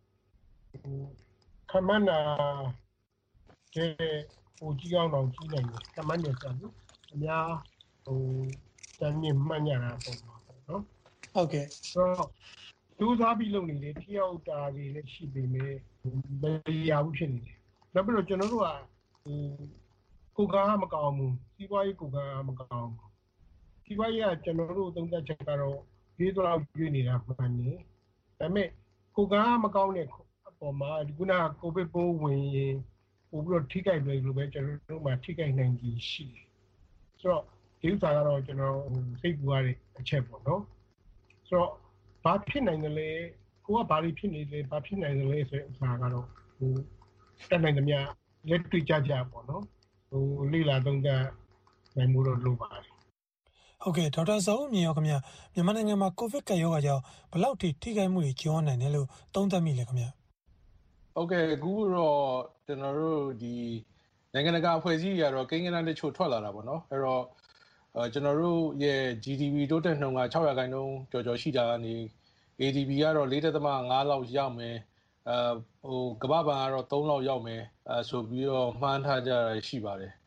ခံမှန်းတာတဲ့ဟိုကြီးအောင်တော့ကြီးနိုင်တယ်ခံမှန်းနေကြတယ်အများဟိုတမ်းမြင်မှန်းရတာပေါ့နော်ဟုတ်ကဲ့ဆိုတော့ဒူးစားပြီးလုပ်နေတယ်ထိရောက်တာတွေလည်းရှိပေမဲ့မရဘူးဖြစ်နေတယ်နောက်ပြီးတော့ကျွန်တော်တို့ကဟိုကိုကားမကောင်းဘူးစီးပွားရေးကိုကားမကောင်းဘူးစီးပွားရေးကကျွန်တော်တို့သုံးသပ်ချက်ကတော့ဒီတော့ပြည့်နေတာမှန်နေဒါပေမဲ့ကိုကားမကောင်းတဲ့အပေါ်မှာဒီခုနကကိုဗစ်ပိုးဝင်ရင်ပို့ပြီးတော့ထိခိုက်လွယ်လို့ပဲကျွန်တော်တို့မှထိခိုက်နိုင်ကြီးရှိတယ်ဆိုတော့ဒီဥစ္စာကတော့ကျွန်တော်စိတ်ပူရတဲ့အချက်ပေါ့နော်ဆိုတော့ဘာဖြစ်နိုင်တယ်လဲကိုကဘာတွေဖြစ်နေလဲဘာဖြစ်နိုင်တယ်လဲဆိုတဲ့ဥစ္စာကတော့ဟိုတက်နိုင်သမျှလက်တွေ့ကြကြပေါ့နော်ဟိုလိလာသုံးသပ်နိုင်မှုတော့လိုပါတယ်ဟုတ်ကဲ့ဒေါက်တာဇော်ဦးမြင်ရောခင်ဗျမြန်မာနိုင်ငံမှာကိုဗစ်ကပ်ရောဂါကြောင့်ဘယ်လောက်ထိထိခိုက်မှုတွေကျုံနိုင်တယ်လို့သုံးသပ်မိလဲခင်ဗျဟုတ်ကဲ့အခုတော့ကျွန်တော်တို့ဒီနိုင်ငံတကာအဖွဲ့အစည်းတွေကတော့ကိန်းဂဏန်းတချို့ထွက်လာတာပေါ့နော်အဲ့တော့အဲကျွန်တော်တို့ရဲ့ ဂျီ ဒီ ပီ တိုးတက်နှုန်းက၆ရာခိုင်နှုန်းကျော်ကျော်ရှိတာကနေ အေ ဒီ ပီ ကတော့ ၄.၅ လောက်ရောက်မယ်အဲဟိုကမ္ဘာ့ဘဏ်ကတော့၃လောက်ရောက်မယ်အဲဆိုပြီးတော့မှန်းထားကြရရှိပါတယ်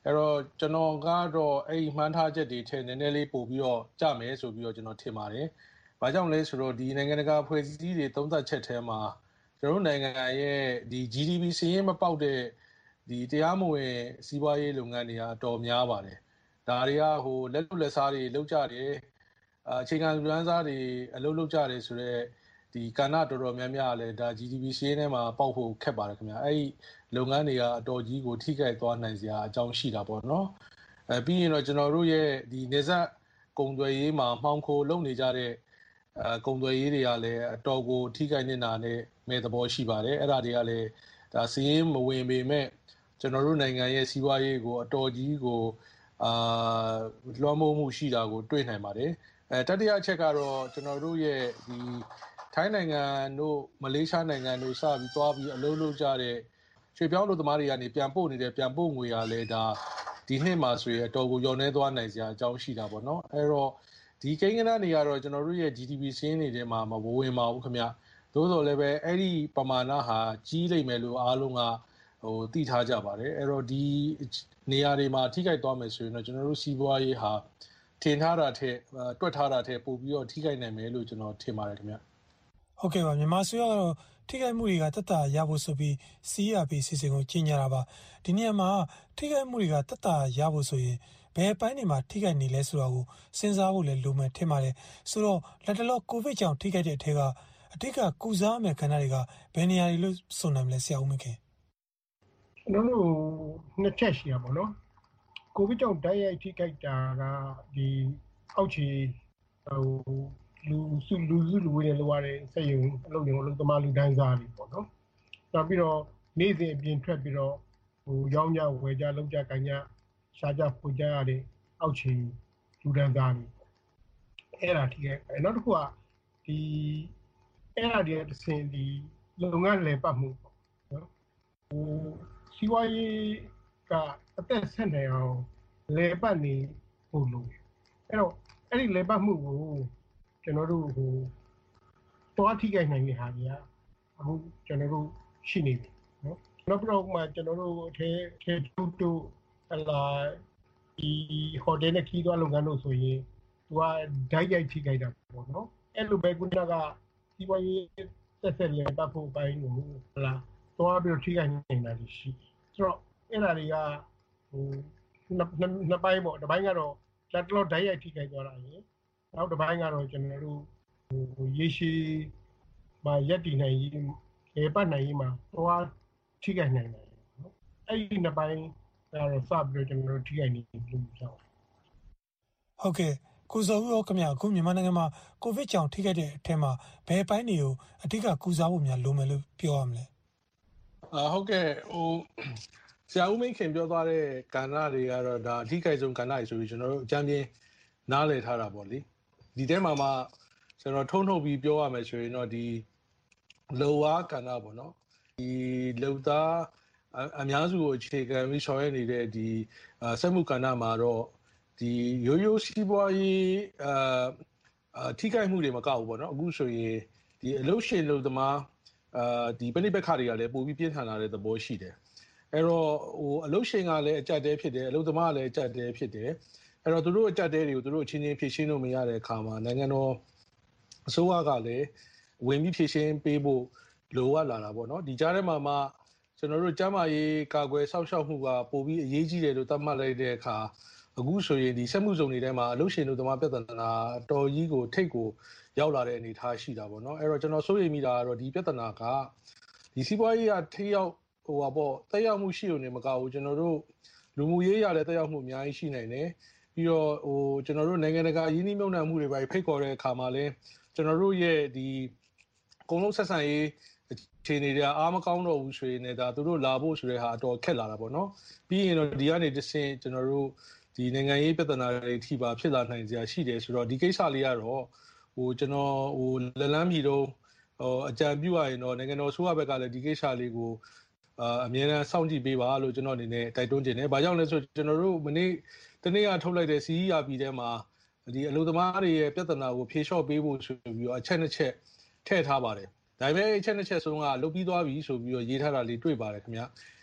အဲ့တော့ကျွန်တော်ကတော့အဲ့ဒီမှန်းထားချက်တွေထဲနည်းနည်းလေးပို့ပြီးတော့ကြမယ်ဆိုပြီးတော့ကျွန်တော်ထင်ပါတယ်။ဘာကြောင့်လဲဆိုတော့ဒီနိုင်ငံတကာဖွဲ့စည်းတွေသုံးသပ်ချက်ထဲမှာကျွန်တော်နိုင်ငံရဲ့ဒီ ဂျီဒီပီ စီးရင်မပေါက်တဲ့ဒီတရားမဝင်စီးပွားရေးလုပ်ငန်းတွေကအတော်များပါတယ်။ဒါတွေကဟိုလက်လွတ်လက်စားတွေလုပ်ကြတယ်။အချိန်ခံလူရန်စားတွေအလုပ်လုပ်ကြတယ်ဆိုတော့ဒီကဏ္ဍတော်တော်များများလည်းဒါ ဂျီဒီပီ စီးရင်ထဲမှာပေါက်ဖို့ခက်ပါတယ်ခင်ဗျာ။အဲ့ဒီလုပ်ငန်းတွေကအတော်ကြီးကိုထိခိုက်သွားနိုင်စရာအကြောင်းရှိတာပေါ့နော်။အဲပြီးရင်တော့ကျွန်တော်တို့ရဲ့ဒီနေဆက်ကုံသွယ်ရေးမှာမှောင်ခိုလုပ်နေကြတဲ့အဲကုံသွယ်ရေးတွေကလည်းအတော်ကိုထိခိုက်နေတာနဲ့မဲ့သဘောရှိပါတယ်။အဲ့ဒါတွေကလည်းဒါစီးရင်မဝင်ပေမဲ့ကျွန်တော်တို့နိုင်ငံရဲ့စီးပွားရေးကိုအတော်ကြီးကိုအာလွှမ်းမိုးမှုရှိတာကိုတွေ့နိုင်ပါတယ်။အဲတတိယအချက်ကတော့ကျွန်တော်တို့ရဲ့ဒီထိုင်းနိုင်ငံတို့မလေးရှားနိုင်ငံတို့စပြီးသွားပြီးအလုပ်လုပ်ကြတဲ့ရွှေပြောင်းလူသမားတွေကနေပြန်ပို့နေတဲ့ပြန်ပို့ငွေရလဲဒါဒီနှစ်မှာဆိုရင်အတော်ကိုညော်နေသွားနိုင်စရာအကြောင်းရှိတာပေါ့နော်အဲ့တော့ဒီကိန်းဂဏန်းတွေကတော့ကျွန်တော်တို့ရဲ့ ဂျီဒီပီ စင်းတွေထဲမှာမဝင်ပါဘူးခင်ဗျသို့တော်လည်းပဲအဲ့ဒီပမာဏဟာကြီးလိမ့်မယ်လို့အားလုံးကဟိုသိထားကြပါတယ်အဲ့တော့ဒီနေရာတွေမှာထိခိုက်သွားမယ်ဆိုရင်တော့ကျွန်တော်တို့စီးပွားရေးဟာထင်ထားတာထက်တွက်ထားတာထက်ပိုပြီးတော့ထိခိုက်နိုင်မယ်လို့ကျွန်တော်ထင်ပါတယ်ခင်ဗျဟုတ်ကဲ့ပါမြန်မာဆိုရကတော့ထိခိုက်မှုတွေကတက်တာရဖို့ဆိုပြီး စီးအာပီ စီစဉ်ကိုကြီးညာတာပါဒီနေရာမှာထိခိုက်မှုတွေကတက်တာရဖို့ဆိုရင်ဘယ်ပိုင်းတွေမှာထိခိုက်နေလဲဆိုတာကိုစဉ်းစားဖို့လည်းလိုမယ်ထင်ပါတယ်ဆိုတော့လက်တလောကိုဗစ်ကြောင့်ထိခိုက်တဲ့အထက်ကအထက်ကကုစားမဲ့ခန္ဓာတွေကဘယ်နေရာတွေလို့ဆိုနိုင်မလဲဆရာဦးမင်းခင်ကျွန်တော်တို့နှစ်ချက်ရှိရပါတော့ကိုဗစ်ကြောင့်တိုက်ရိုက်ထိခိုက်တာကဒီအောက်ခြေဟိုလူစုလူစုလူဝေးနဲ့လိုရတဲ့စက်ရုံအလုပ်ရုံအလုပ်သမားလူတိုင်းစားတွေပေါ့နော်။နောက်ပြီးတော့နေ့စဉ်အပြင်ထွက်ပြီးတော့ဟိုရောင်းကြဝယ်ကြလုပ်ကြကန်ကြရှာကြဖွေကြရတဲ့အောက်ခြေလူတိုင်းစားတွေအဲ့ဒါထိခဲ့။နောက်တစ်ခုကဒီအဲ့ဒါတွေတစ်ဆင့်ဒီလုပ်ငန်းလည်ပတ်မှုပေါ့နော်။ဟိုစီးပွားရေးကအသက်ဆက်နေအောင်လည်ပတ်နေဖို့လိုတယ်။အဲ့တော့အဲ့ဒီလည်ပတ်မှုကိုကျွန်တော်တို့ဟိုတွားထိခိုက်နိုင်တဲ့ဟာတွေကအခုကျွန်တော်တို့ရှိနေပြီနော်နောက်ပြီးတော့မှကျွန်တော်တို့အထဲထဲတူတူဟလာဒီဟိုတယ်နဲ့ခီးသွားလုပ်ငန်းလို့ဆိုရင်သူကဓာတ်ရိုက်ထိခိုက်တာပေါ့နော်အဲ့လိုပဲခုနကဒီပွားရေးဆက်ဆက်လည်းပတ်ဖို့ပိုင်းကိုဟလာတွားပြီးတော့ထိခိုက်နေတာရှိဆိုတော့အဲ့ဒါတွေကဟိုနှစ်ပိုင်းပေါ့တစ်ပိုင်းကတော့လက်တော့ဓာတ်ရိုက်ထိခိုက်သွားတာရယ်နောက်တစ်ပိုင်းကတော့ကျွန်တော်တို့ဟိုရေရှည်မှာရက်တည်နိုင်ရေးရေပတ်နိုင်ရေးမှာသွားထိခိုက်နိုင်တယ်နော်အဲ့ဒီနှစ်ပိုင်းကတော့စပြီးတော့ကျွန်တော်တို့ထိခိုက်နေလို့ပြောင်းဟုတ်ကဲ့ကုစားဦးရောခင်ဗျအခုမြန်မာနိုင်ငံမှာကိုဗစ်ကြောင့်ထိခိုက်တဲ့အထက်မှာဘယ်ပိုင်းတွေကိုအဓိကကုစားဖို့များလိုမယ်လို့ပြောရမလဲအာဟုတ်ကဲ့ဟိုဆရာဦးမင်းခင်ပြောသွားတဲ့ကဏ္ဍတွေကတော့ဒါအဓိကဆုံးကဏ္ဍတွေဆိုပြီးကျွန်တော်တို့အကြမ်းပြင်းနားလည်ထားတာပေါ့လေဒီထဲမှာမှကျွန်တော်ထုံးထုတ်ပြီးပြောရမယ်ဆိုရင်တော့ဒီလောဝါကဏ္ဍပေါ့နော်ဒီလောက်သားအများစုကိုအခြေခံပြီးဆောင်ရွက်နေတဲ့ဒီစက်မှုကဏ္ဍမှာတော့ဒီရိုးရိုးစီးပွားရေးအာထိခိုက်မှုတွေမကဘူးပေါ့နော်အခုဆိုရင်ဒီအလုပ်ရှင်လုပ်သမားအာဒီပဏိပက္ခတွေကလည်းပိုပြီးပြင်းထန်လာတဲ့သဘောရှိတယ်အဲ့တော့ဟိုအလုပ်ရှင်ကလည်းအကြက်တဲဖြစ်တယ်အလုပ်သမားကလည်းအကြက်တဲဖြစ်တယ်အဲ့တော့သူတို့အကြက်တဲတွေကိုသူတို့အချင်းချင်းဖြည့်ရှင်းလို့မရတဲ့အခါမှာနိုင်ငံတော်အစိုးရကလည်းဝင်ပြီးဖြည့်ရှင်းပေးဖို့လိုအပ်လာတာပေါ့နော်ဒီကြားထဲမှာမှကျွန်တော်တို့ကျန်းမာရေးကာကွယ်စောင့်ရှောက်မှုကပိုပြီးအရေးကြီးတယ်လို့သတ်မှတ်လိုက်တဲ့အခါအခုဆိုရင်ဒီစက်မှုဇုံတွေထဲမှာအလုပ်ရှင်တို့သမားပြဿနာတော်ကြီးကိုထိတ်ကိုရောက်လာတဲ့အနေအထားရှိတာပေါ့နော်အဲ့တော့ကျွန်တော်စိုးရိမ်မိတာကတော့ဒီပြဿနာကဒီစီးပွားရေးကထိရောက်ဟိုပါပေါ့တက်ရောက်မှုရှိုံနေမကဘူးကျွန်တော်တို့လူမှုရေးရတဲ့တက်ရောက်မှုအများကြီးရှိနိုင်တယ်ပြီးတော့ဟိုကျွန်တော်တို့နိုင်ငံတကာရင်းနှီးမြှုပ်နှံမှုတွေပဲဖိတ်ခေါ်တဲ့အခါမှာလဲကျွန်တော်တို့ရဲ့ဒီအကုန်လုံးဆက်ဆံရေးအခြေအနေတွေအားမကောင်းတော့ဘူးဆိုရင်လည်းဒါသူတို့လာဖို့ဆိုတဲ့ဟာအတော်ခက်လာတာပေါ့နော်ပြီးရင်တော့ဒီကနေတစ်ဆင့်ကျွန်တော်တို့ဒီနိုင်ငံရေးပြဿနာတွေထိပါဖြစ်လာနိုင်စရာရှိတယ်ဆိုတော့ဒီကိစ္စလေးကတော့ဟိုကျွန်တော်ဟိုလက်လန်းပြည်တော့ဟိုအကြံပြုရရင်တော့နိုင်ငံတော်ဆိုရဘက်ကလည်းဒီကိစ္စလေးကိုအာအမြဲတမ်းစောင့်ကြည့်ပေးပါလို့ကျွန်တော်အနေနဲ့တိုက်တွန်းခြင်းတယ်။ဘာကြောင့်လဲဆိုကျွန်တော်တို့မနေ့တနေ့ကထုတ်လိုက်တဲ့ စီ အီ အာร์ ပီ ထဲမှာဒီအလုပ်သမားတွေရဲ့ပြဿနာကိုဖြေလျှော့ပေးဖို့ဆိုပြီးတော့အချက်နှစ်ချက်ထည့်ထားပါတယ်။ဒါပေမဲ့အချက်နှစ်ချက်ဆုံးကလုတ်ပြီးသွားပြီဆိုပြီးတော့ရေးထားတာလေးတွေ့ပါတယ်ခင်ဗျာ။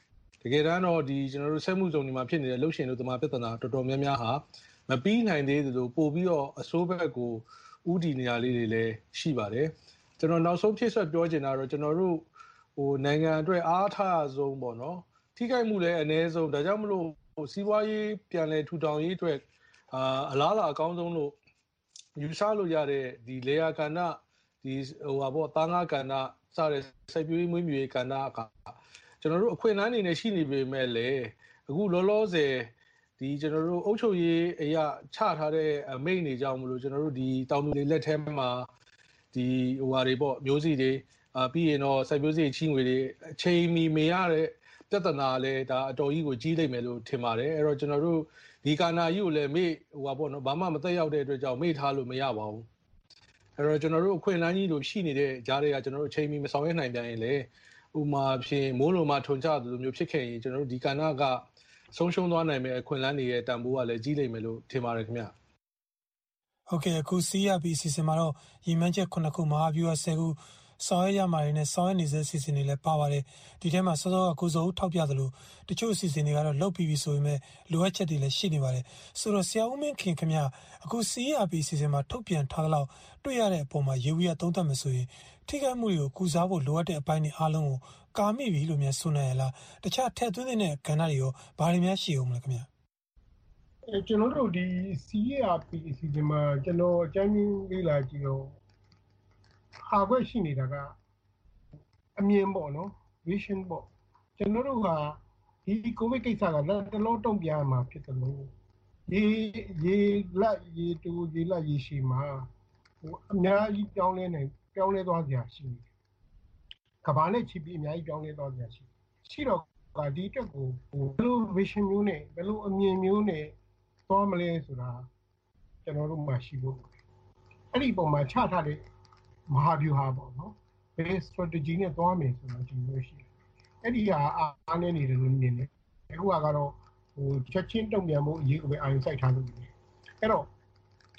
တကယ်တမ်းတော့ဒီကျွန်တော်တို့ဆက်မှုစုံတွေမှာဖြစ်နေတဲ့လှုပ်ရှင်တို့တမပြဿနာတော်တော်များများဟာမပြီးနိုင်သေးသလိုပို့ပြီးတော့အစိုးဘက်ကိုဥတီနေရာလေးတွေလည်းရှိပါတယ်ကျွန်တော်နောက်ဆုံးဖြစ်ဆက်ပြောချင်တာတော့ကျွန်တော်တို့ဟိုနိုင်ငံအတွက်အားထားဆုံးပေါ့နော်ထိခိုက်မှုလည်းအနည်းဆုံးဒါကြောင့်မလို့ဟိုစီးပွားရေးပြန်လည်ထူထောင်ရေးအတွက်အာအလားအလာအကောင်းဆုံးလို့ယူဆလို့ရတဲ့ဒီလေယာကဏ္ဍဒီဟိုဟာပေါ့သားငါကဏ္ဍစတဲ့စိုက်ပျိုးရေးမွေးမြူရေးကဏ္ဍကကျွန်တော်တို့အခွင့်အလမ်းတွေနဲ့ရှိနေပေမဲ့လည်းအခုလောလောဆယ်ဒီကျွန်တော်တို့အုပ်ချုပ်ရေးအရာချထားတဲ့အမိန့်တွေကြောင့်မလို့ကျွန်တော်တို့ဒီတောင်သူတွေလက်ထဲမှာဒီဟိုဟာတွေပေါ့မျိုးစီတွေအာပြီးရင်တော့စိုက်ပျိုးရေးချီးငွေတွေအချိန်မီမရတဲ့ပြဿနာလည်းဒါအတော်ကြီးကိုကြီးလိမ့်မယ်လို့ထင်ပါတယ်အဲ့တော့ကျွန်တော်တို့ဒီကာနာကြီးကိုလည်းမေ့ဟိုပါပေါ့နော်ဘာမှမသက်ရောက်တဲ့အတွက်ကြောင့်မေ့ထားလို့မရပါဘူးအဲ့တော့ကျွန်တော်တို့အခွင့်အလမ်းကြီးတို့ရှိနေတဲ့ကြားတွေကကျွန်တော်တို့အချိန်မီမဆောင်ရွက်နိုင်ပြန်ရင်လေဥမာဖြင့်မိုးလိုမှထွန်ချသလိုမျိုးဖြစ်ခဲ့ရင်ကျွန်တော်တို့ဒီကာနာကဆုံးရှုံးသွားနိုင်မယ့်အခွင့်အလမ်းတွေရဲ့တန်ဖိုးကလည်းကြီးလိမ့်မယ်လို့ထင်ပါတယ်ခင်ဗျဟုတ်ကဲ့အခု C R B အစီအစဉ်မှာတော့ရည်မှန်းချက်ခုနှစ်ခုမှာအပြည့်အစုံဆောင်ရွက်ရမှာတွေနဲ့ဆောင်ရွက်နေစေအစီအစဉ်တွေလည်းပါပါတယ်ဒီထဲမှာစောစောကကိုစိုးထောက်ပြသလိုတချို့အစီအစဉ်တွေကတော့လုပ်ပြီးပြီဆိုပေမဲ့လိုအပ်ချက်တွေလည်းရှိနေပါတယ်ဆိုတော့ဆရာဦးမင်းခင်ခင်ဗျအခု C R B အစီအစဉ်မှာထုတ်ပြန်ထားတော့တွေ့ရတဲ့အပေါ်မှာရေဝီရသုံးသပ်မယ်ဆိုရင်ထိခိုက်မှုတွေကိုကုစားဖို့လိုအပ်တဲ့အပိုင်းတွေအားလုံးကိုကာမိပြီလို့များဆိုနိုင်ရလားတခြားထည့်သွင်းတဲ့ကဏ္ဍတွေရောဘာတွေများရှိအောင်မလဲခင်ဗျအဲကျွန်တော်တို့ဒီ C R B အစီအစဉ်မှာကျွန်တော်အကြမ်းကြီးလေးလာကြည့်တော့ဟာခွင့်ရှိနေတာကအမြင်ပေါ့နော် vision ပေါ့ကျွန်တော်တို့ကဒီကိုဗစ်ကိစ္စကလက်တလုံးတုံ့ပြန်မှာဖြစ်တယ်လို့ဒီရေလက်ရေတူရေလက်ရေရှိမှာဟိုအများကြီးပြောင်းလဲနေပြောင်းလဲသွားကြရှိတယ်ကဘာနဲ့ချီပြီးအများကြီးပြောင်းလဲသွားကြရှိရှိတော့ဒီတက်ကိုဟိုဘယ်လို vision မျိုးနဲ့ဘယ်လိုအမြင်မျိုးနဲ့သွားမလဲဆိုတာကျွန်တော်တို့မှရှိဖို့အဲ့ဒီပုံမှာချထားတဲ့မဟာဗျူဟာပေါ့နော်ဘယ် strategy နဲ့သွားမယ်ဆိုတာကျွန်တော်ရှိတယ်အဲ့ဒီဟာအားနည်းနေတယ်လို့မြင်တယ်အခုကတော့ဟိုချက်ချင်းတုံ့ပြန်မှုအရေးကိုပဲအာရုံစိုက်ထားလို့နေအဲ့တော့ဒီ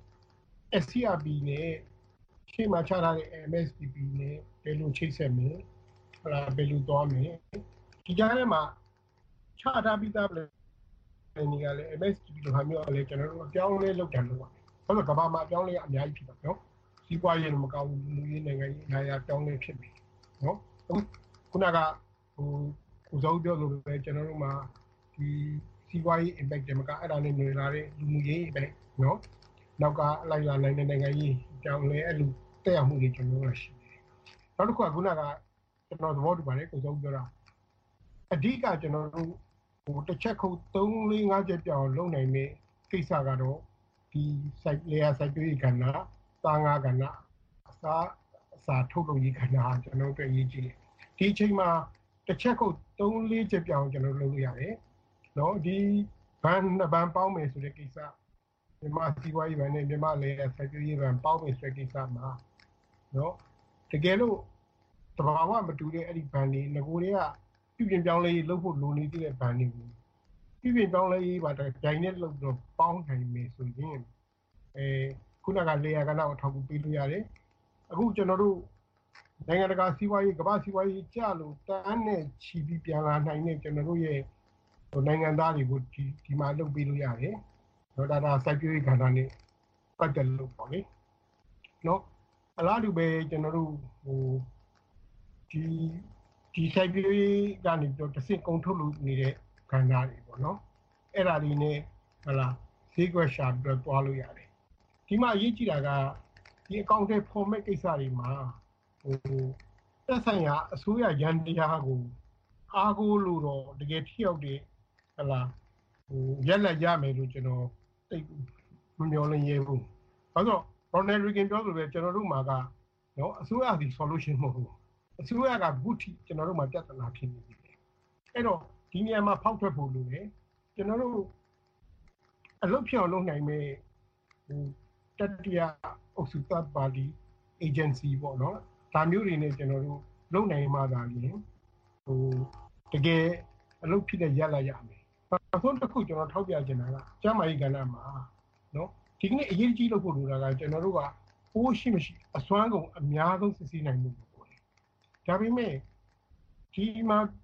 S C R B နဲ့ရှေ့မှာချထားတဲ့ M S P P နဲ့ဘယ်လိုချိတ်ဆက်မယ်ဟလာဘယ်လိုသွားမယ်ဒီကြားထဲမှာချထားပြီးသားပဲနေကလည်း M S P P လိုဟာမျိုးလည်းကျွန်တော်တို့အပြောင်းလဲလုပ်တယ်လို့ပါဘာလို့ကဘာမှအပြောင်းလဲအများကြီးဖြစ်ပါနော်စီးပွားရေးမကောင်းဘူးလူရေးနိုင်ငံရေးအရာပြောင်းလဲဖြစ်ပြီနော်ခုနကဟိုကိုစောပြောလို့ပဲကျွန်တော်တို့မှာဒီစီးပွားရေး impact တွေမကအဲ့ဒါနဲ့နေလာတဲ့လူမှုရေး impact နော်နောက်ကလိုက်လာနိုင်တဲ့နိုင်ငံရေးပြောင်းလဲအဲ့လိုတက်ရောက်မှုတွေကျွန်တော်တို့ရှိတယ်နောက်တစ်ခုကခုနကကျွန်တော်သဘောတူပါတယ်ကိုစောပြောတာအဓိကကျွန်တော်တို့ဟိုတစ်ချက်ခုသုံးလေးငါးချက်ပြောင်းလုပ်နိုင်တဲ့ကိစ္စကတော့ဒီ site layer site တွေကဏ္ဍသားငါးကဏ္ဍအစားအစာထုတ်လုပ်ရေးကဏ္ဍဟာကျွန်တော်တို့အရေးကြီးတယ်ဒီအချိန်မှာတစ်ချက်ခုသုံးလေးချက်ပြောင်းကျွန်တော်လုပ်လို့ရတယ်နော်ဒီဘန်ဘန်ပေါင်းမယ်ဆိုတဲ့ကိစ္စမြန်မာစီးပွားရေးဘဏ်နဲ့မြန်မာလေစိုက်ပျိုးရေးဘဏ်ပေါင်းမယ်ဆိုတဲ့ကိစ္စမှာနော်တကယ်လို့တဘာဝမတူတဲ့အဲ့ဒီဘဏ်တွေငကိုတွေကပြုပြင်ပြောင်းလဲရေးလုပ်ဖို့လိုနေတဲ့ဘဏ်တွေကိုပြုပြင်ပြောင်းလဲရေးပါတော့ဂျိုင်းနဲ့လုပ်တော့ပေါင်းနိုင်မယ်ဆိုရင်အဲခုနကလေယာကတော့ထောက်ကူပေးလို့ရတယ်အခုကျွန်တော်တို့နိုင်ငံတကာစီးပွားရေးကမ္ဘာစီးပွားရေးကျလို့တန်းနဲ့ချီပြီးပြန်လာနိုင်တဲ့ကျွန်တော်တို့ရဲ့ဟိုနိုင်ငံသားတွေကိုဒီဒီမှာလုပ်ပေးလို့ရတယ်။တော့ဒါဒါစိုက်ပျိုးရေးကဏ္ဍနဲ့ပတ်သက်လို့ပေါ့လေ။နော်အလားတူပဲကျွန်တော်တို့ဟိုဒီဒီစိုက်ပျိုးရေးကနေတော့တစ်စစ်ကုန်ထုတ်လို့နေတဲ့ကဏ္ဍတွေပေါ့နော်။အဲ့ဒါတွေနဲ့ဟလာဈေးကွက်ရှာပြီးတော့တွားလို့ရတယ်။ဒီမှာအရေးကြီးတာကဒီအကောင့်တွေ format ကိစ္စတွေမှာဟိုသက်ဆိုင်ရာအစိုးရရန်တရားကိုအားကိုးလို့တော့တကယ်ထိရောက်တဲ့ဟလာဟိုရက်လက်ရမယ်လို့ကျွန်တော်သိမမျှော်လင့်ရဘူး။ဘာလို့ Ronald Reagan ပြောလို့ပဲကျွန်တော်တို့မှာကနော်အစိုးရဒီ solution မဟုတ်ဘူး။အစိုးရကဘုထိကျွန်တော်တို့မှာပြဿနာဖြစ်နေပြီ။အဲ့တော့ဒီနေရာမှာဖောက်ထွက်ဖို့လိုတယ်။ကျွန်တော်တို့အလုပ်ဖြစ်အောင်လုပ်နိုင်မယ်ဟိုတတိယအုပ်စုတပ်ပါတီ agency ပေါ့နော်။ဒါမျိုးတွေနဲ့ကျွန်တော်တို့လုပ်နိုင်မှသာလျှင်ဟိုတကယ်အလုပ်ဖြစ်တဲ့ရလာရမယ်။အခုတစ်ခုကျွန်တော်ထောက်ပြချင်တာကကျန်းမာရေးကဏ္ဍမှာနော်ဒီကနေ့အရေးကြီးလို့ဖို့လိုတာကကျွန်တော်တို့ကပိုးရှိမရှိအစွမ်းကုန်အများဆုံးစစ်ဆေးနိုင်မှုပေါ့လေ။ဒါပေမဲ့ဒီမှာ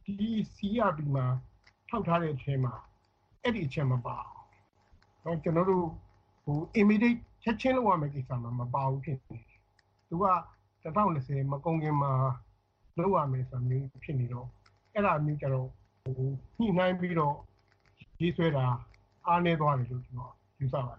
ဒီ C R B မှာထောက်ထားတဲ့အချိန်မှာအဲ့ဒီအချက်မပါတော့ကျွန်တော်တို့ဟို immediate ချက်ချင်းလုပ်ရမယ့်ကိစ္စမှာမပါဘူးဖြစ်နေတယ်သူကtwo thousand twentyမကုန်ခင်မှာလုပ်ရမယ်ဆိုမျိုးဖြစ်နေတော့အဲ့ဒါမျိုးကြတော့ဟိုညှိနှိုင်းပြီးတော့ရေးဆွဲတာအားနည်းသွားတယ်လို့ကျွန်တော်ယူဆပါတယ်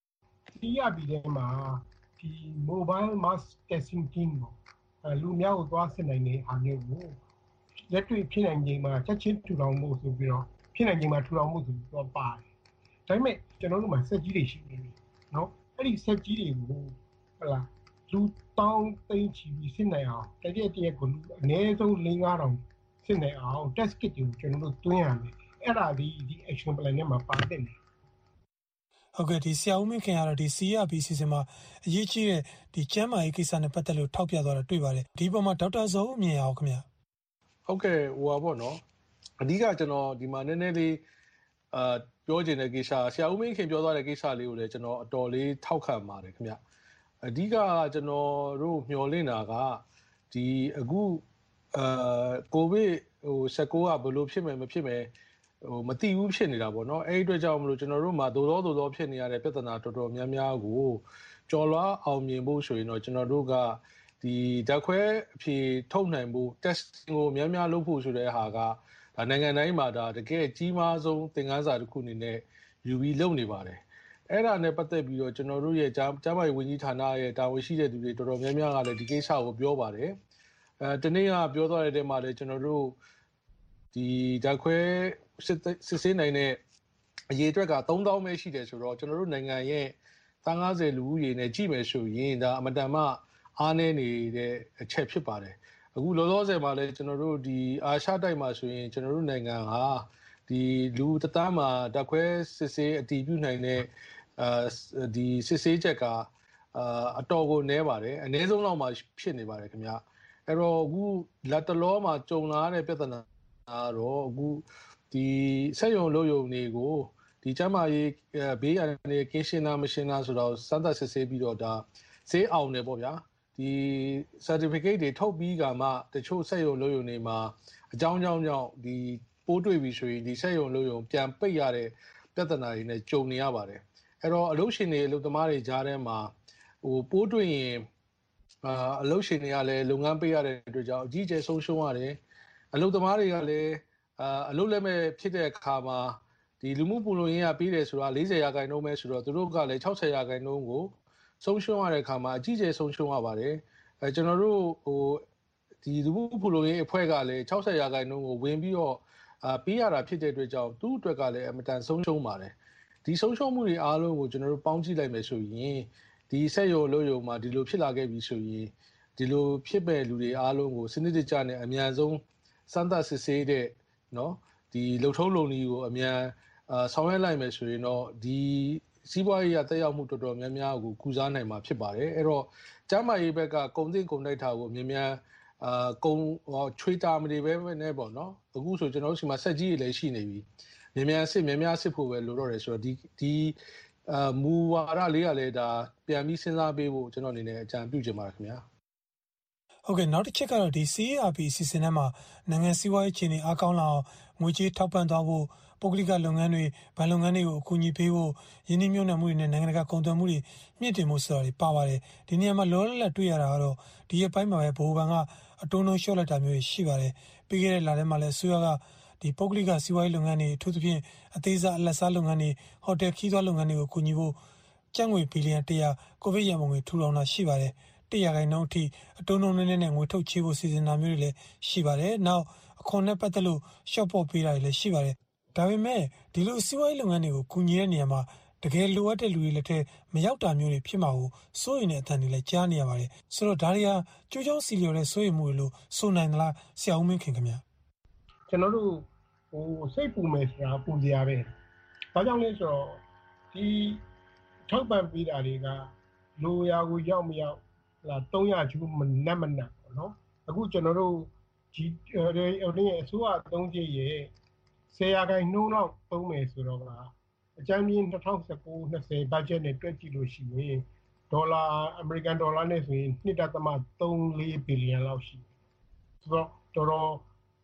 C R B ထဲမှာဒီ mobile mass testing team ကိုလူများကိုသွားစစ်နိုင်တဲ့အားမျိုးကိုလက်တွေ့ဖြစ်နိုင်ချိန်မှာချက်ချင်းထူထောင်မှုဆိုပြီးတော့ဖြစ်နိုင်ချိန်မှာထူထောင်မှုဆိုပြီးတော့ပါတယ်ဒါပေမဲ့ကျွန်တော်တို့မှာစက်ကြီးတွေရှိနေပြီနော်အဲ့ဒီစက်ကြီးတွေကိုဟုတ်လားလူတောင်းသိန်းချီပြီးစစ်နိုင်အောင်တကယ်တည်းကိုအနည်းဆုံး၄-၅တောင်စစ်နိုင်အောင် test kit တွေကိုကျွန်တော်တို့တွင်းရမယ်အဲ့ဒါဒီဒီ action plan နဲ့မှာပါတယ်ဟုတ်ကဲ့ဒီဆရာဦးမင်းခင်ကတော့ဒီ C R B စီစဉ်မှာအရေးကြီးတဲ့ဒီကျန်းမာရေးကိစ္စနဲ့ပတ်သက်လို့ထောက်ပြသွားတာတွေ့ပါတယ်ဒီပုံမှာဒေါက်တာဇော်ဦးမြင်ရအောင်ခင်ဗျဟုတ်ကဲ့ဟိုပါပေါ့နော်အဓိကကျွန်တော်ဒီမှာနည်းနည်းလေးအာပြောချင်တဲ့ကိစ္စဆရာဦးမင်းခင်ပြောသွားတဲ့ကိစ္စလေးကိုလည်းကျွန်တော်အတော်လေးထောက်ခံပါတယ်ခင်ဗျအဓိကကျွန်တော်တို့မျှော်လင့်တာကဒီအခုအာကိုဗစ်ဟိုnineteenကဘယ်လိုဖြစ်မယ်မဖြစ်မယ်ဟိုမသိဘူးဖြစ်နေတာပေါ့နော်အဲ့ဒီအတွက်ကြောင့်မလို့ကျွန်တော်တို့မှာသို့သောသို့သောဖြစ်နေရတဲ့ပြဿနာတော်တော်များများကိုကြော်လွှားအောင်မြင်ဖို့ဆိုရင်တော့ကျွန်တော်တို့ကဒီဓာတ်ခွဲအဖြေထုတ်နိုင်ဖို့ testing ကိုများများလုပ်ဖို့ဆိုတဲ့ဟာကဒါနိုင်ငံတိုင်းမှာဒါတကယ်ကြီးမားဆုံးသင်ခန်းစာတစ်ခုအနေနဲ့ယူပြီးလုပ်နေပါတယ်အဲ့ဒါနဲ့ပတ်သက်ပြီးတော့ကျွန်တော်တို့ရဲ့ကျန်းမာရေးဝန်ကြီးဌာနရဲ့တာဝန်ရှိတဲ့သူတွေတော်တော်များများကလည်းဒီကိစ္စကိုပြောပါတယ်အဲတနေ့ကပြောသွားတဲ့တဲမှာလည်းကျွန်တော်တို့ဒီဓာတ်ခွဲစစ်ဆေးနိုင်တဲ့အရေးအတွက်ကthree thousandပဲရှိတယ်ဆိုတော့ကျွန်တော်တို့နိုင်ငံရဲ့fiftyလူဦးရေနဲ့ကြည့်မယ်ဆိုရင်ဒါအမတန်မှအားနည်းနေတဲ့အချက်ဖြစ်ပါတယ်အခုလောလောဆယ်မှာလည်းကျွန်တော်တို့ဒီအာရှတိုက်မှာဆိုရင်ကျွန်တော်တို့နိုင်ငံဟာဒီလူတသားမှာဓာတ်ခွဲစစ်ဆေးအတည်ပြုနိုင်တဲ့အာဒီစစ်ဆေးချက်ကအာအတော်ကိုနည်းပါတယ်အနည်းဆုံးလောက်မှဖြစ်နေပါတယ်ခင်ဗျအဲ့တော့အခုလက်တလောမှာကြုံလာတဲ့ပြဿနာတော့အခုဒီဆက်ယုံလို့ယုံတွေကိုဒီကျမ်းမာရေးဘေးရန်တွေကင်းရှင်းတာမရှင်းတာဆိုတော့စမ်းသပ်စစ်ဆေးပြီးတော့ဒါဈေးအောင်တယ်ပေါ့ဗျာဒီ certificate တွေထုတ်ပြီးကမှတချို့ဆက်ယုံလို့ယုံတွေမှာအကြောင်းကြောင်းကြောင့်ဒီပိုးတွေ့ပြီဆိုရင်ဒီဆက်ယုံလို့ယုံပြန်ပိတ်ရတဲ့ပြဿနာတွေနဲ့ကြုံနေရပါတယ်အဲ့တော့အလုပ်ရှင်တွေအလုပ်သမားတွေကြားထဲမှာဟိုပိုးတွေ့ရင်အာအလုပ်ရှင်တွေကလည်းလုပ်ငန်းပိတ်ရတဲ့အတွက်ကြောင့်အကြီးအကျယ်ဆုံးရှုံးရတယ်အလုပ်သမားတွေကလည်းအာအလုပ်လက်မဲ့ဖြစ်တဲ့အခါမှာဒီလူမှုပူလုံရေးကပြီးတယ်ဆိုတာfortyရာခိုင်နှုန်းပဲဆိုတော့သူတို့ကလည်းsixtyရာခိုင်နှုန်းကိုဆုံးရှုံးရတဲ့အခါမှာအကြီးအကျယ်ဆုံးရှုံးရပါတယ်အဲကျွန်တော်တို့ဟိုဒီလူမှုပူလုံရေးအဖွဲ့ကလည်းsixtyရာခိုင်နှုန်းကိုဝင်ပြီးတော့အာပေးရတာဖြစ်တဲ့အတွက်ကြောင့်သူ့အတွက်ကလည်းအမတန်ဆုံးရှုံးပါတယ်ဒီဆုံးရှုံးမှုတွေအားလုံးကိုကျွန်တော်တို့ပေါင်းကြည့်လိုက်မယ်ဆိုရင်ဒီဆက်ရုံလို့ရုံမှာဒီလိုဖြစ်လာခဲ့ပြီဆိုရင်ဒီလိုဖြစ်မဲ့လူတွေအားလုံးကိုစနစ်တကျနဲ့အများဆုံးစမ်းသပ်စစ်ဆေးတဲ့နော်ဒီလုံထုံးလုံနည်းကိုအများအာဆောင်ရွက်လိုက်မယ်ဆိုရင်တော့ဒီစီးပွားရေးရတက်ရောက်မှုတော်တော်များများကိုကုစားနိုင်မှာဖြစ်ပါတယ်အဲ့တော့ကျန်းမာရေးဘက်ကကုံသိကုံတိုက်တာကိုအများများအာကုံချွေးတာမတွေပဲနဲ့ပေါ့နော်အခုဆိုကျွန်တော်တို့ဒီမှာဆက်ကြီးတွေလည်းရှိနေပြီများများစစ်များများစစ်ဖို့ပဲလိုတော့တယ်ဆိုတော့ဒီဒီအာမူဝါဒလေးကလည်းဒါပြန်ပြီးစဉ်းစားပေးဖို့ကျွန်တော်အနေနဲ့အကြံပြုချင်ပါတယ်ခင်ဗျာဟုတ်ကဲ့နောက်တစ်ချက်ကတော့ဒီ C R B စီစဉ်ထဲမှာနိုင်ငံစီးပွားရေးအခြေအနေအားကောင်းလာအောင်ငွေကြေးထောက်ပံ့သွားဖို့ပုဂ္ဂလိကလုပ်ငန်းတွေဗန်လုပ်ငန်းတွေကိုအကူအညီပေးဖို့ယင်းနှိမ့်မြုံနယ်မှုတွေနဲ့နိုင်ငံတကာကုန်သွယ်မှုတွေမြင့်တင်မှုဆိုတာတွေပါပါတယ်ဒီနေရာမှာလောလောလတ်တွေ့ရတာကတော့ဒီရက်ပိုင်းမှာပဲဗဟိုဘဏ်ကအတုံးလုံးလျှော့လိုက်တာမျိုးရှိပါတယ်ပြီးခဲ့တဲ့လထဲမှာလည်းအစိုးရကဒီပုဂ္ဂလိကစီးပွားရေးလုပ်ငန်းတွေအထူးသဖြင့်အသေးစားအလတ်စားလုပ်ငန်းတွေဟိုတယ်ခီးသွွားလုပ်ငန်းတွေကိုအကူအညီဖို့ကျပ်ငွေဘီလီယံone hundredကိုဗစ်ရန်ပုံငွေထူထောင်တာရှိပါတယ်oneရာခိုင်နှုန်းအထိအတုံးလုံးနည်းနည်းနဲ့ငွေထုတ်ချေးဖို့စီစဉ်တာမျိုးတွေလည်းရှိပါတယ်နောက်အခွန်နဲ့ပတ်သက်လို့ရှော့ပေါ့ပေးတာတွေလည်းရှိပါတယ်ဒါပေမဲ့ဒီလိုစီးပွားရေးလုပ်ငန်းတွေကိုကူညီတဲ့နေရာမှာတကယ်လိုအပ်တဲ့လူတွေလက်ထဲမရောက်တာမျိုးတွေဖြစ်မှာကိုစိုးရိမ်တဲ့အသံတွေလည်းကြားနေရပါတယ်ဆိုတော့ဒါတွေဟာကြိုးကြောင်းစီလျော်တဲ့စိုးရိမ်မှုတွေလို့ဆိုနိုင်သလားဆရာဦးမင်းခင်ခင်ဗျာကျွန်တော်တို့ဟိုစိတ်ပူမယ်ဆိုတာပူစရာပဲဘာကြောင့်လဲဆိုတော့ဒီထောက်ပံ့ပေးတာတွေကလိုရာကိုရောက်မရောက်လာthree hundredကျူးမနက်မနက်ပေါ့နော်အခုကျွန်တော်တို့ဒီအစိုးရအသုံးစရိတ်ရဲ့tenရာခိုင်နှုန်းလောက်သုံးမယ်ဆိုတော့ကအကြမ်းဖျင်းtwenty nineteen twentyဘတ်ဂျက်နဲ့တွက်ကြည့်လို့ရှိရင်ဒေါ်လာအမေရိကန်ဒေါ်လာနဲ့ဆိုရင်two point three fourဘီလီယံလောက်ရှိဆိုတော့တော်တော်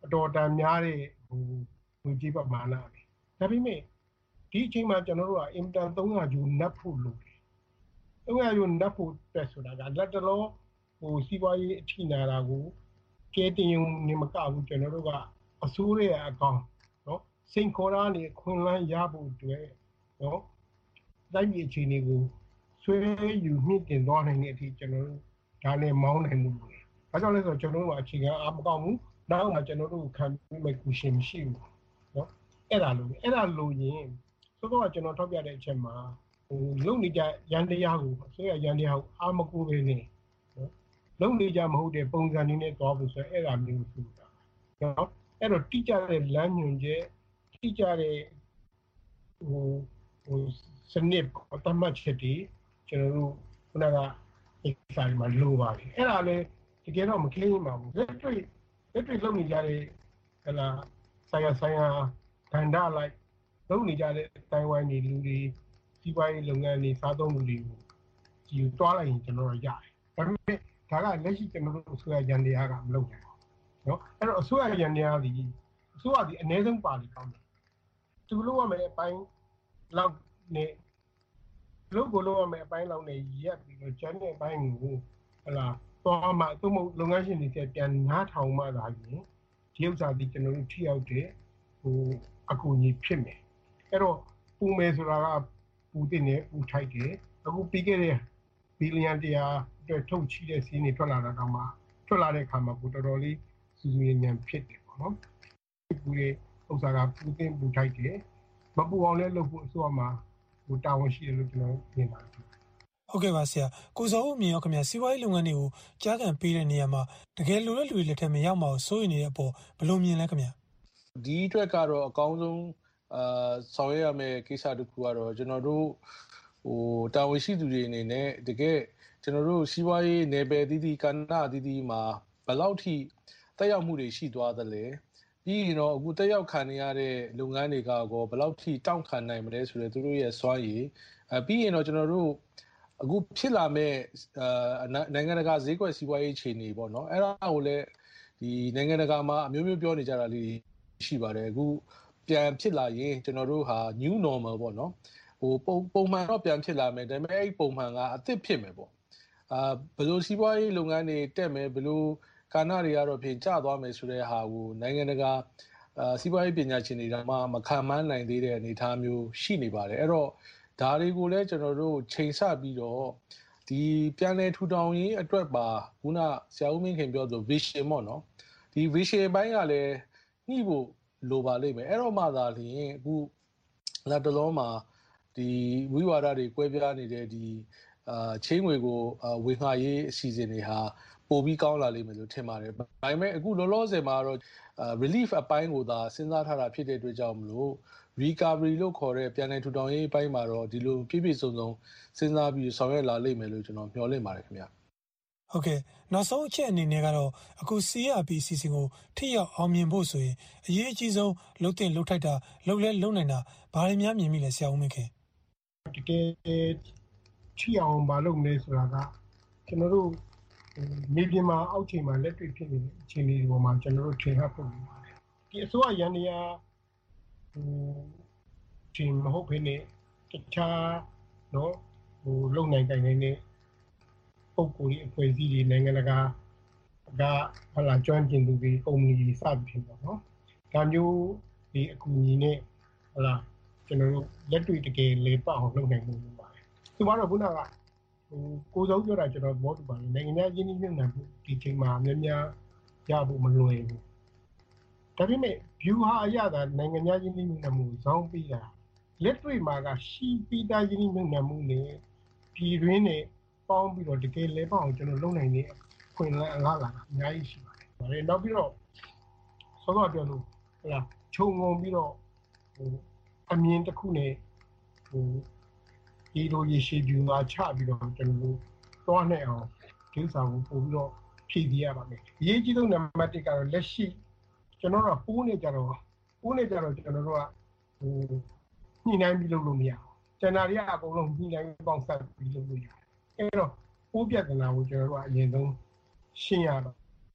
အတော်တန်များတဲ့ဟိုငွေကြေးပမာဏပဲဒါပေမဲ့ဒီအချိန်မှာကျွန်တော်တို့ကအင်တန်သုံးရာကျူနပ်ဖို့လိုတယ်သုံးရာကျူနပ်ဖို့တက်ဆိုတာကလက်တလောဟိုစီးပွားရေးအထိနာတာကိုကဲတင်ရုံနေမကဘူးကျွန်တော်တို့ကအစိုးရအကောင်နော်စိန်ခေါ်ရနေခွင့်လန်းရဖို့အတွက်နော်တိုင်းပြည်အခြေအနေကိုဆွေးယူမြင့်တင်သွားနိုင်တဲ့အထိကျွန်တော်တို့ဒါနဲ့မောင်းနိုင်မှုတွေ။ဒါကြောင့်လဲဆိုတော့ကျွန်တော်တို့ကအခြေခံအားမကောင်းဘူး။နောက်မှကျွန်တော်တို့ခံပြီးမဲ့ကူရှင်မရှိဘူး။နော်။အဲ့ဒါလို့အဲ့ဒါလို့ရင်ဆိုတော့ကျွန်တော်ထောက်ပြတဲ့အချက်မှာဟိုလုံနေကြရန်တရားကိုအစိုးရရန်တရားကိုအားမကူပဲနေနော်။လုံနေကြမဟုတ်တဲ့ပုံစံနည်းနဲ့သွားဖို့ဆိုအဲ့ဒါမျိုးဆိုတာ။နော်။အဲ့တော့တိကျတဲ့လမ်းညွှန်ချက်တိကျတဲ့ဟိုဟိုစနစ်အတမတ်ချက်တွေကျွန်တော်တို့ခုနကဒီဆိုင်မှာလိုပါပြီအဲ့ဒါလည်းတကယ်တော့မခင်းရင်ပါဘူးလက်တွေ့လက်တွေ့လုပ်နေကြတဲ့ဟလာဆိုင်ရဆိုင်ရဒန္တာလိုက်လုပ်နေကြတဲ့တိုင်ဝမ်နေလူတွေစီးပွားရေးလုပ်ငန်းတွေစားသုံးမှုတွေကိုဒီတွားလိုက်ရင်ကျွန်တော်တို့ရတယ်ဒါပေမဲ့ဒါကလက်ရှိကျွန်တော်တို့အစိုးရရန်တရားကမလုပ်နိုင်ဘူးเนาะအဲ့တော့အစိုးရရန်တရားဒီအစိုးရဒီအနည်းဆုံးပါလိကောင်းတယ်သူလုပ်ရမယ်အပိုင်းလောက်နဲ့လုပ်ကိုလုပ်ရမယ်အပိုင်းလောက်နဲ့ရက်ပြီးတော့ကျန်တဲ့အပိုင်းကိုဟလာသွားမှသို့မဟုတ်လုပ်ငန်းရှင်တွေပြန်နားထောင်မှသာရင်ဒီဥစ္စာဒီကျွန်တော်တို့ထိရောက်တဲ့ဟိုအကူအညီဖြစ်မယ်အဲ့တော့ပူမယ်ဆိုတာကပူတင်နေပူထိုက်တယ်အခုပြီးခဲ့တဲ့ဘီလီယံတရားအတွက်ထုတ်ချီတဲ့စီးနေထွက်လာတာတော့မှထွက်လာတဲ့အခါမှာကိုတော်တော်လေးစူးစူးညံ့ညံ့ဖြစ်တယ်ပေါ့နော်ပူရဲ့ဥစ္စာကပူတင်ပူထိုက်တယ်မပူအောင်လည်းလုပ်ဖို့အစိုးရမှာဟိုတာဝန်ရှိတယ်လို့ကျွန်တော်မြင်ပါတယ်ဟုတ်ကဲ့ပါဆရာကိုစောဦးမြင်ရောခင်ဗျာစီးပွားရေးလုပ်ငန်းတွေကိုကြားခံပေးတဲ့နေရာမှာတကယ်လိုတဲ့လူတွေလက်ထက်မရောက်မှာစိုးရိမ်နေတဲ့အပေါ်ဘယ်လိုမြင်လဲခင်ဗျာဒီအတွက်ကတော့အကောင်းဆုံးအာဆောင်ရွက်ရမယ့်ကိစ္စတစ်ခုကတော့ကျွန်တော်တို့ဟိုတာဝန်ရှိသူတွေအနေနဲ့တကယ်ကျွန်တော်တို့စီးပွားရေးနယ်ပယ်တည်တည်ကဏ္ဍတည်တည်မှာဘယ်လောက်ထိတက်ရောက်မှုတွေရှိသွားသလဲပြီးရင်တော့အခုတက်ရောက်ခံနေရတဲ့လုပ်ငန်းတွေကကောဘယ်လောက်ထိတောင့်ခံနိုင်မလဲဆိုတော့သူတို့ရဲ့စွမ်းရည်အပြီးရင်တော့ကျွန်တော်တို့အခုဖြစ်လာမဲ့အာနိုင်ငံတကာဈေးကွက်စီးပွားရေးအခြေအနေပေါ့နော်အဲ့ဒါကိုလည်းဒီနိုင်ငံတကာမှာအမျိုးမျိုးပြောနေကြတာလေးရှိပါတယ်အခုပြန်ဖြစ်လာရင်ကျွန်တော်တို့ဟာ new normal ပေါ့နော်ဟိုပုံပုံမှန်တော့ပြန်ဖြစ်လာမယ်ဒါပေမဲ့အဲ့ပုံမှန်ကအသစ်ဖြစ်မယ်ပေါ့အာဘယ်လိုစီးပွားရေးလုပ်ငန်းတွေတက်မယ်ဘယ်လိုကာဏတွေကတော့ပြင်ကျသွားမယ်ဆိုတဲ့ဟာကိုနိုင်ငံတကာအာစီးပွားရေးပညာရှင်တွေကမှမခံမနိုင်သေးတဲ့အနေအထားမျိုးရှိနေပါတယ်အဲ့တော့ဒါတွေကိုလည်းကျွန်တော်တို့ချိန်ဆပြီးတော့ဒီပြန်လည်ထူထောင်ရေးအတွက်ပါခုနဆရာဦးမင်းခင်ပြောဆို vision ပေါ့နော်ဒီ vision ဘိုင်းကလည်းညှိဖို့လိုပါလိမ့်မယ်အဲ့တော့မှသာလျှင်အခုလက်တလုံးမှာဒီဝိဝါဒတွေကွဲပြားနေတဲ့ဒီအာချင်းငွေကိုဝေငှရေးအစီအစဉ်တွေဟာပိုပြီးကောင်းလာလိမ့်မယ်လို့ထင်ပါတယ်။ဒါပေမဲ့အခုလောလောဆယ်မှာတော့ relief အပိုင်းကိုသာစဉ်းစားထားတာဖြစ်တဲ့အတွက်ကြောင့်မလို့ recovery လို့ခေါ်တဲ့ပြန်လည်ထူထောင်ရေးအပိုင်းမှာတော့ဒီလိုပြည့်ပြည့်စုံစုံစဉ်းစားပြီးဆောင်ရွက်လာလိမ့်မယ်လို့ကျွန်တော်မျှော်လင့်ပါတယ်ခင်ဗျာ။ဟုတ်ကဲ့နောက်ဆုံးအချက်အနေနဲ့ကတော့အခု C R P အစီအစဉ်ကိုထိရောက်အောင်မြင်ဖို့ဆိုရင်အရေးအကြီးဆုံးလှုပ်တင်လှုပ်ထိုက်တာလှုပ်လဲလှုပ်နိုင်တာဘာတွေများမြင်မိလဲဆရာဦးမင်းခင်။တကယ်ထိအောင်မလုပ်နေဆိုတာကကျွန်တော်တို့မြေပြင်မှာအောက်ခြေမှာလက်တွေ့ဖြစ်နေတဲ့အခြေအနေတွေပေါ်မှာကျွန်တော်တို့ထင်ဟပ်ဖို့လိုပါတယ်ဒီအစိုးရရန်တရားဟိုဒီမဟုတ်ဘဲနဲ့တခြားနော်ဟိုလုံနိုင်တိုင်းနေတဲ့ပုံကိုယ်ကြီးအဖွဲ့အစည်းတွေနိုင်ငံတကာကဟလာကျွမ်းကျင်သူတွေကုမ္ပဏီတွေစသဖြင့်ပေါ့နော်ဒါမျိုးဒီအကူအညီနဲ့ဟလာကျွန်တော်တို့လက်တွေ့တကယ်လေပတ်အောင်လုပ်နိုင်မှုလိုပါတယ်သူကတော့ခုနကဟိုကိုယ်ဆုံးပြောတာကျွန်တော်ဘောတူပါတယ်နိုင်ငံခြားရင်းနှီးမြှုပ်နှံမှုဒီချိန်မှာများများရဖို့မလွယ်ဘူးဒါပေမဲ့ view ဟာအရသာနိုင်ငံခြားရင်းနှီးမြှုပ်နှံမှုဇောင်းပြီးတာလက်တွေ့မှာကရှိပြီးသားရင်းနှီးမြှုပ်နှံမှုနဲ့ပြည်တွင်းနဲ့ပေါင်းပြီးတော့တကယ်လဲပေါအောင်ကျွန်တော်လုပ်နိုင်တဲ့ခွင့်လန်းအလားလာအများကြီးရှိပါတယ်။ဒါပေမဲ့နောက်ပြီးတော့ဆောတော့ပြောလို့ဟလာခြုံငုံပြီးတော့ဟိုအမြင်တစ်ခုနဲ့ဟိုဒီလိုရရှိပြူမှာချပြီးတော့ကျွန်တော်တို့တွားနေအောင်ဒီဥစ္စာကိုပို့ပြီးတော့ဖြည့်ပြရပါမယ်။အရေးကြီးဆုံးနံပါတ်တစ်ကတော့လက်ရှိကျွန်တော်တို့ပိုးနေကြတော့ပိုးနေကြတော့ကျွန်တော်တို့ကဟိုညှိနှိုင်းပြီးလုပ်လို့မရဘူး။ကျန်တာတွေကအကုန်လုံးညှိနှိုင်းပေါင်းစပ်ပြီးလုပ်လို့ရတယ်။အဲ့တော့ပိုးပြဿနာကိုကျွန်တော်တို့ကအရင်ဆုံးရှင်းရတော့ပါမယ်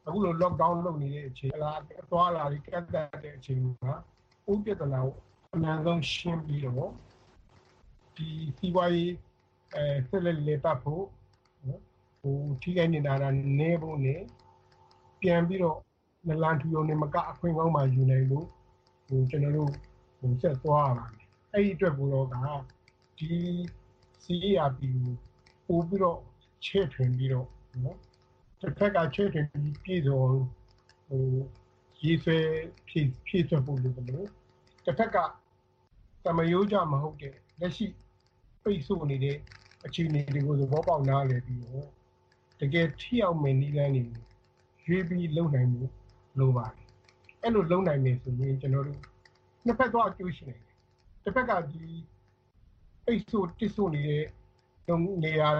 အခုလို lockdown လုပ်နေတဲ့အချိန်လားသွားလာပြီးကတ်တဲ့အချိန်မှာဥပဒနာကိုအမှန်ဆုံးရှင်းပြီးတော့ဒီစီးပွားရေးအဲဆက်လက်လေပတ်ဖို့ဟိုထိခိုက်နေတာနေဖို့နဲ့ပြန်ပြီးတော့နလန်ထူရုံနဲ့မကအခွင့်ကောင်းမှယူနိုင်လို့ဟိုကျွန်တော်တို့ဟိုဆက်သွားရပါတယ်အဲ့ဒီအတွက်ကိုတော့ကဒီ C A R P ကိုပို့ပြီးတော့ချဲ့ထွင်ပြီးတော့နော်တစ်ခါကချဲ့ထွင်ပြီးပြည်စုံဟိုရေးဆွဲဖြည့်ဖြည့်ဆွဲဖို့လိုတယ်လို့တစ်ခါကသမယိုးကြမဟုတ်တဲ့လက်ရှိပိတ်ဆို့နေတဲ့အခြေအနေတွေကိုသဘောပေါက်နားလည်ပြီးတော့တကယ်ထိရောက်မယ့်နည်းလမ်းတွေရွေးပြီးလုပ်နိုင်မှုလိုပါတယ်အဲ့လိုလုပ်နိုင်မယ်ဆိုရင်ကျွန်တော်တို့နှစ်ဖက်တော့အကျိုးရှိနိုင်တယ်တစ်ဖက်ကဒီပိတ်ဆို့တစ်ဆို့နေတဲ့နေရာ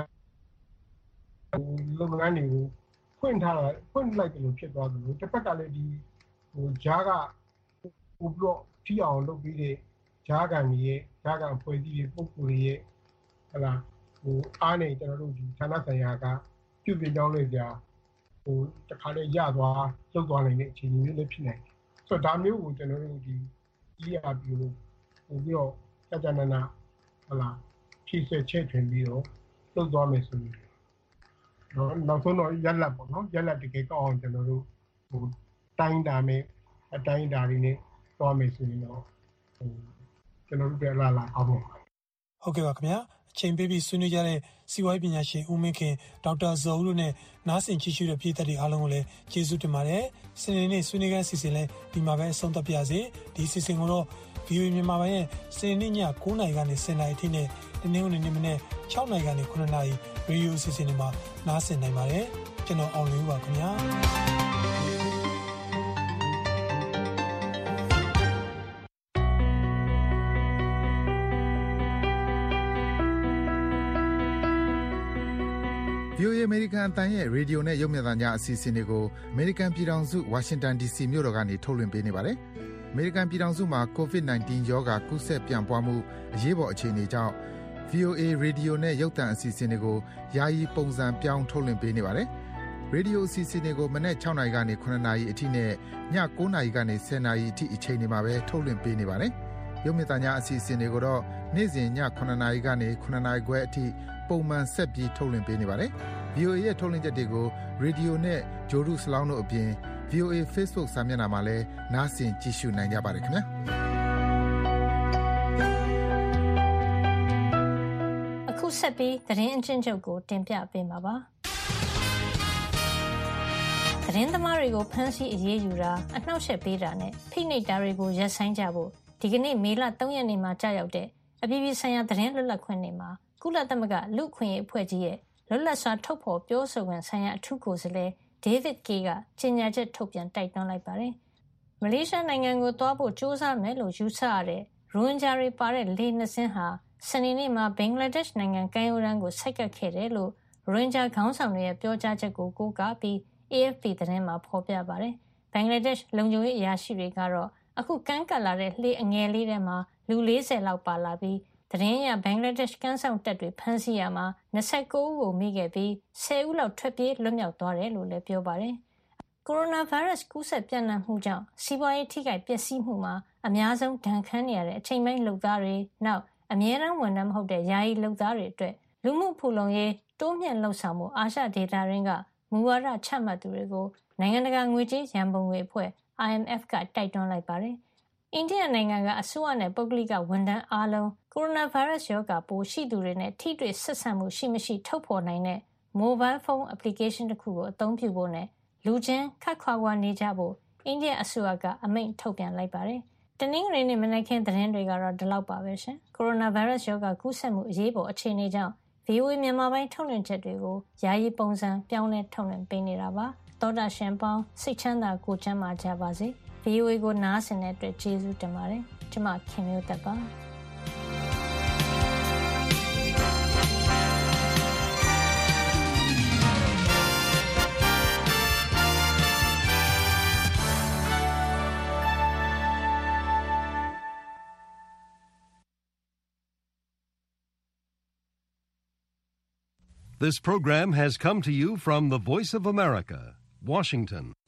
လုပ်ငန်းတွေကိုဖွင့်ထားတာဖွင့်လိုက်တယ်လို့ဖြစ်သွားတယ်လို့တစ်ဖက်ကလည်းဒီဟိုဂျားကဟိုဘလော့ထိအောင်လုပ်ပြီးတဲ့ဂျားကန်ကြီးရဲ့ဂျားကန်ဖွဲ့စည်းရေးပုံစံတွေရဲ့ဟလာဟိုအားနေကျွန်တော်တို့ဒီဌာနဆိုင်ရာကပြုပြင်ကြောင်းလေးကြာဟိုတခါလေးရသွားလုပ်သွားနိုင်တဲ့အခြေအနေမျိုးလည်းဖြစ်နိုင်တယ်ဆိုတော့ဒါမျိုးကိုကျွန်တော်တို့ဒီ E R P လို့ဟိုပြီးတော့စကြနာနာဟလာဖြည့်ဆွဲချက်ထွင်ပြီးတော့လုပ်သွားမယ်ဆိုရင်တော့နောက်ဆုံးတော့ရက်လက်ပေါ့နော်ရက်လက်တကယ်ကောက်အောင်ကျွန်တော်တို့ဟိုတိုင်းတာနဲ့အတိုင်းတာတွေနဲ့သွားမယ်ဆိုရင်တော့ဟိုကျွန်တော်တို့ပြလာလာအောင်ပါဟုတ်ကဲ့ပါခင်ဗျာအချိန်ပေးပြီးဆွေးနွေးကြတဲ့စီဝိုင်းပညာရှင်ဦးမင်းခင်ဒေါက်တာဇော်ဦးတို့နဲ့နားဆင်ကြည့်ရှုတဲ့ပြည်သက်တွေအားလုံးကိုလည်းကျေးဇူးတင်ပါတယ်စနေနေ့ဆွေးနွေးခန်းစီစဉ်လဲဒီမှာပဲအဆုံးသတ်ပါရစေဒီစီစဉ်ကိုတော့ ဗီအိုအေ မြန်မာပိုင်းရဲ့စနေနေ့ည9:00နာရီကနေ10:00နာရီထိနဲ့တနင်္ဂနွေနေ့မနေ့6:00နာရီကနေ9:00နာရီရေဒီယိုစီစဉ်တွေမှာနားဆင်နိုင်ပါတယ်ကျွန်တော်အောင်လင်းပါခင်ဗျာဗီအိုအေ American အသံရဲ့ရေဒီယိုနဲ့ရုပ်မြင်သံကြားအစီအစဉ်တွေကို American ပြည်ထောင်စု Washington ဒီ စီ မြို့တော်ကနေထုတ်လွှင့်ပေးနေပါတယ်။ American ပြည်ထောင်စုမှာ ကိုဗစ် ၁၉ ရောဂါကူးစက်ပြန့်ပွားမှုအရေးပေါ်အခြေအနေကြောင့် ဗီအိုအေ ရေဒီယိုနဲ့ရုပ်သံအစီအစဉ်တွေကိုယာယီပုံစံပြောင်းထုတ်လွှင့်ပေးနေပါတယ်။ရေဒီယိုအစီအစဉ်တွေကိုမနက်6:00နာရီကနေ9:00နာရီအထိနဲ့ည9:00နာရီကနေ10:00နာရီအထိအချိန်တွေမှာပဲထုတ်လွှင့်ပေးနေပါတယ်။ရုပ်မြင်သံကြားအစီအစဉ်တွေကိုတော့နေ့စဉ်ည9:00နာရီကနေ9:00နာရီခွဲအထိပုံမှန်ဆက်ပြီးထုတ်လွှင့်ပေးနေပါတယ်။ ဗီအိုအေ ရဲ့ထုတ်လွှင့်ချက်တွေကိုရေဒီယိုနဲ့ဂျိုဒူစလောင်းတို့အပြင် ဗီအိုအေ Facebook စာမျက်နှာမှာလည်းနားဆင်ကြည့်ရှုနိုင်ကြပါတယ်ခင်ဗျာအခုဆက်ပြီးသတင်းအချင်းချုပ်ကိုတင်ပြပေးမှာပါသတင်းသမားတွေကိုဖမ်းဆီးအရေးယူတာအနှောက်အယှက်ပေးတာနဲ့ဖိနှိပ်တာတွေကိုရပ်ဆိုင်းကြဖို့ဒီကနေ့မေလ၃ရက်နေ့မှာကြာရောက်တဲ့အပြည်ပြည်ဆိုင်ရာသတင်းလွတ်လပ်ခွင့်နေ့မှာကုလသမဂ္ဂလူ့အခွင့်အရေးအဖွဲ့ကြီးရဲ့လွတ်လပ်စွာထုတ်ဖော်ပြောဆိုခွင့်ဆိုင်ရာအထူးကိုယ်စားလှယ် David Kaye ကကြေညာချက်ထုတ်ပြန်တိုက်တွန်းလိုက်ပါတယ်။မလေးရှားနိုင်ငံကိုသွားဖို့ကြိုးစားမယ်လို့ယူဆရတဲ့ရိုဟင်ဂျာတွေပါတဲ့လေယာဉ်နှစ်စင်းဟာစနေနေ့မှာဘင်္ဂလားဒေ့ရှ်နိုင်ငံကမ်းရိုးတန်းကိုဆိုက်ကပ်ခဲ့တယ်လို့ရိုဟင်ဂျာခေါင်းဆောင်တွေရဲ့ပြောကြားချက်ကိုကိုးကားပြီး A F P သတင်းမှာဖော်ပြပါတယ်။ဘင်္ဂလားဒေ့ရှ်လုံခြုံရေးအရာရှိတွေကတော့အခုကမ်းကပ်လာတဲ့လှေအငယ်လေးထဲမှာလူ၄၀လောက်ပါလာပြီးသတင်းရဘင်္ဂလားဒေ့ရှ်ကမ်းဆောင်တပ်တွေဖမ်းဆီးရမှာ၂၉ဦးကိုမိခဲ့ပြီး၁၀ဦးလောက်ထွက်ပြေးလွတ်မြောက်သွားတယ်လို့လည်းပြောပါတယ်။ကိုရိုနာဗိုင်းရပ်စ်ကူးစက်ပြန့်နှံ့မှုကြောင့်စီးပွားရေးထိခိုက်ပျက်စီးမှုမှာအများဆုံးဒဏ်ခံနေရတဲ့အချိန်ပိုင်းလုပ်သားတွေနောက်အမြဲတမ်းဝန်ထမ်းမဟုတ်တဲ့ယာယီလုပ်သားတွေအတွက်လူမှုဖူလုံရေးတိုးမြှင့်လှုပ်ဆောင်မှုအာရှဒေသရင်းကမူဝါဒချမှတ်သူတွေကိုနိုင်ငံတကာငွေကြေးရန်ပုံငွေအဖွဲ့ I M F ကတိုက်တွန်းလိုက်ပါတယ်။အိန္ဒိယနိုင်ငံကအစိုးရနဲ့ပုဂ္ဂလိကဝန်ထမ်းအားလုံးကိုရိုနာဗိုင်းရပ်စ်ရောဂါပိုးရှိသူတွေနဲ့ထိတွေ့ဆက်ဆံမှုရှိမရှိထုတ်ဖော်နိုင်တဲ့ mobile phone application တစ်ခုကိုအသုံးပြုဖို့နဲ့လူချင်းခက်ခွာခွာနေကြဖို့အိန္ဒိယအစိုးရကအမိန့်ထုတ်ပြန်လိုက်ပါတယ်။တနင်္ဂနွေနေ့မနက်ခင်းသတင်းတွေကတော့ဒီလောက်ပါပဲရှင်။ကိုရိုနာဗိုင်းရပ်စ်ရောဂါကူးစက်မှုအရေးပေါ်အခြေအနေကြောင့် ဗီအိုအေ မြန်မာပိုင်းထုတ်လွှင့်ချက်တွေကိုယာယီပုံစံပြောင်းလဲထုတ်လွှင့်ပေးနေတာပါ။သောတာရှင်ပေါင်းစိတ်ချမ်းသာကိုယ်ကျန်းမာကြပါစေ။ ဗီအိုအေကိုနားဆင်တဲ့အတွက်ကျေးဇူးတင်ပါတယ်။ကျွန်မခင်မျိုးသက်ပါ။ This program has come to you from the Voice of America, Washington.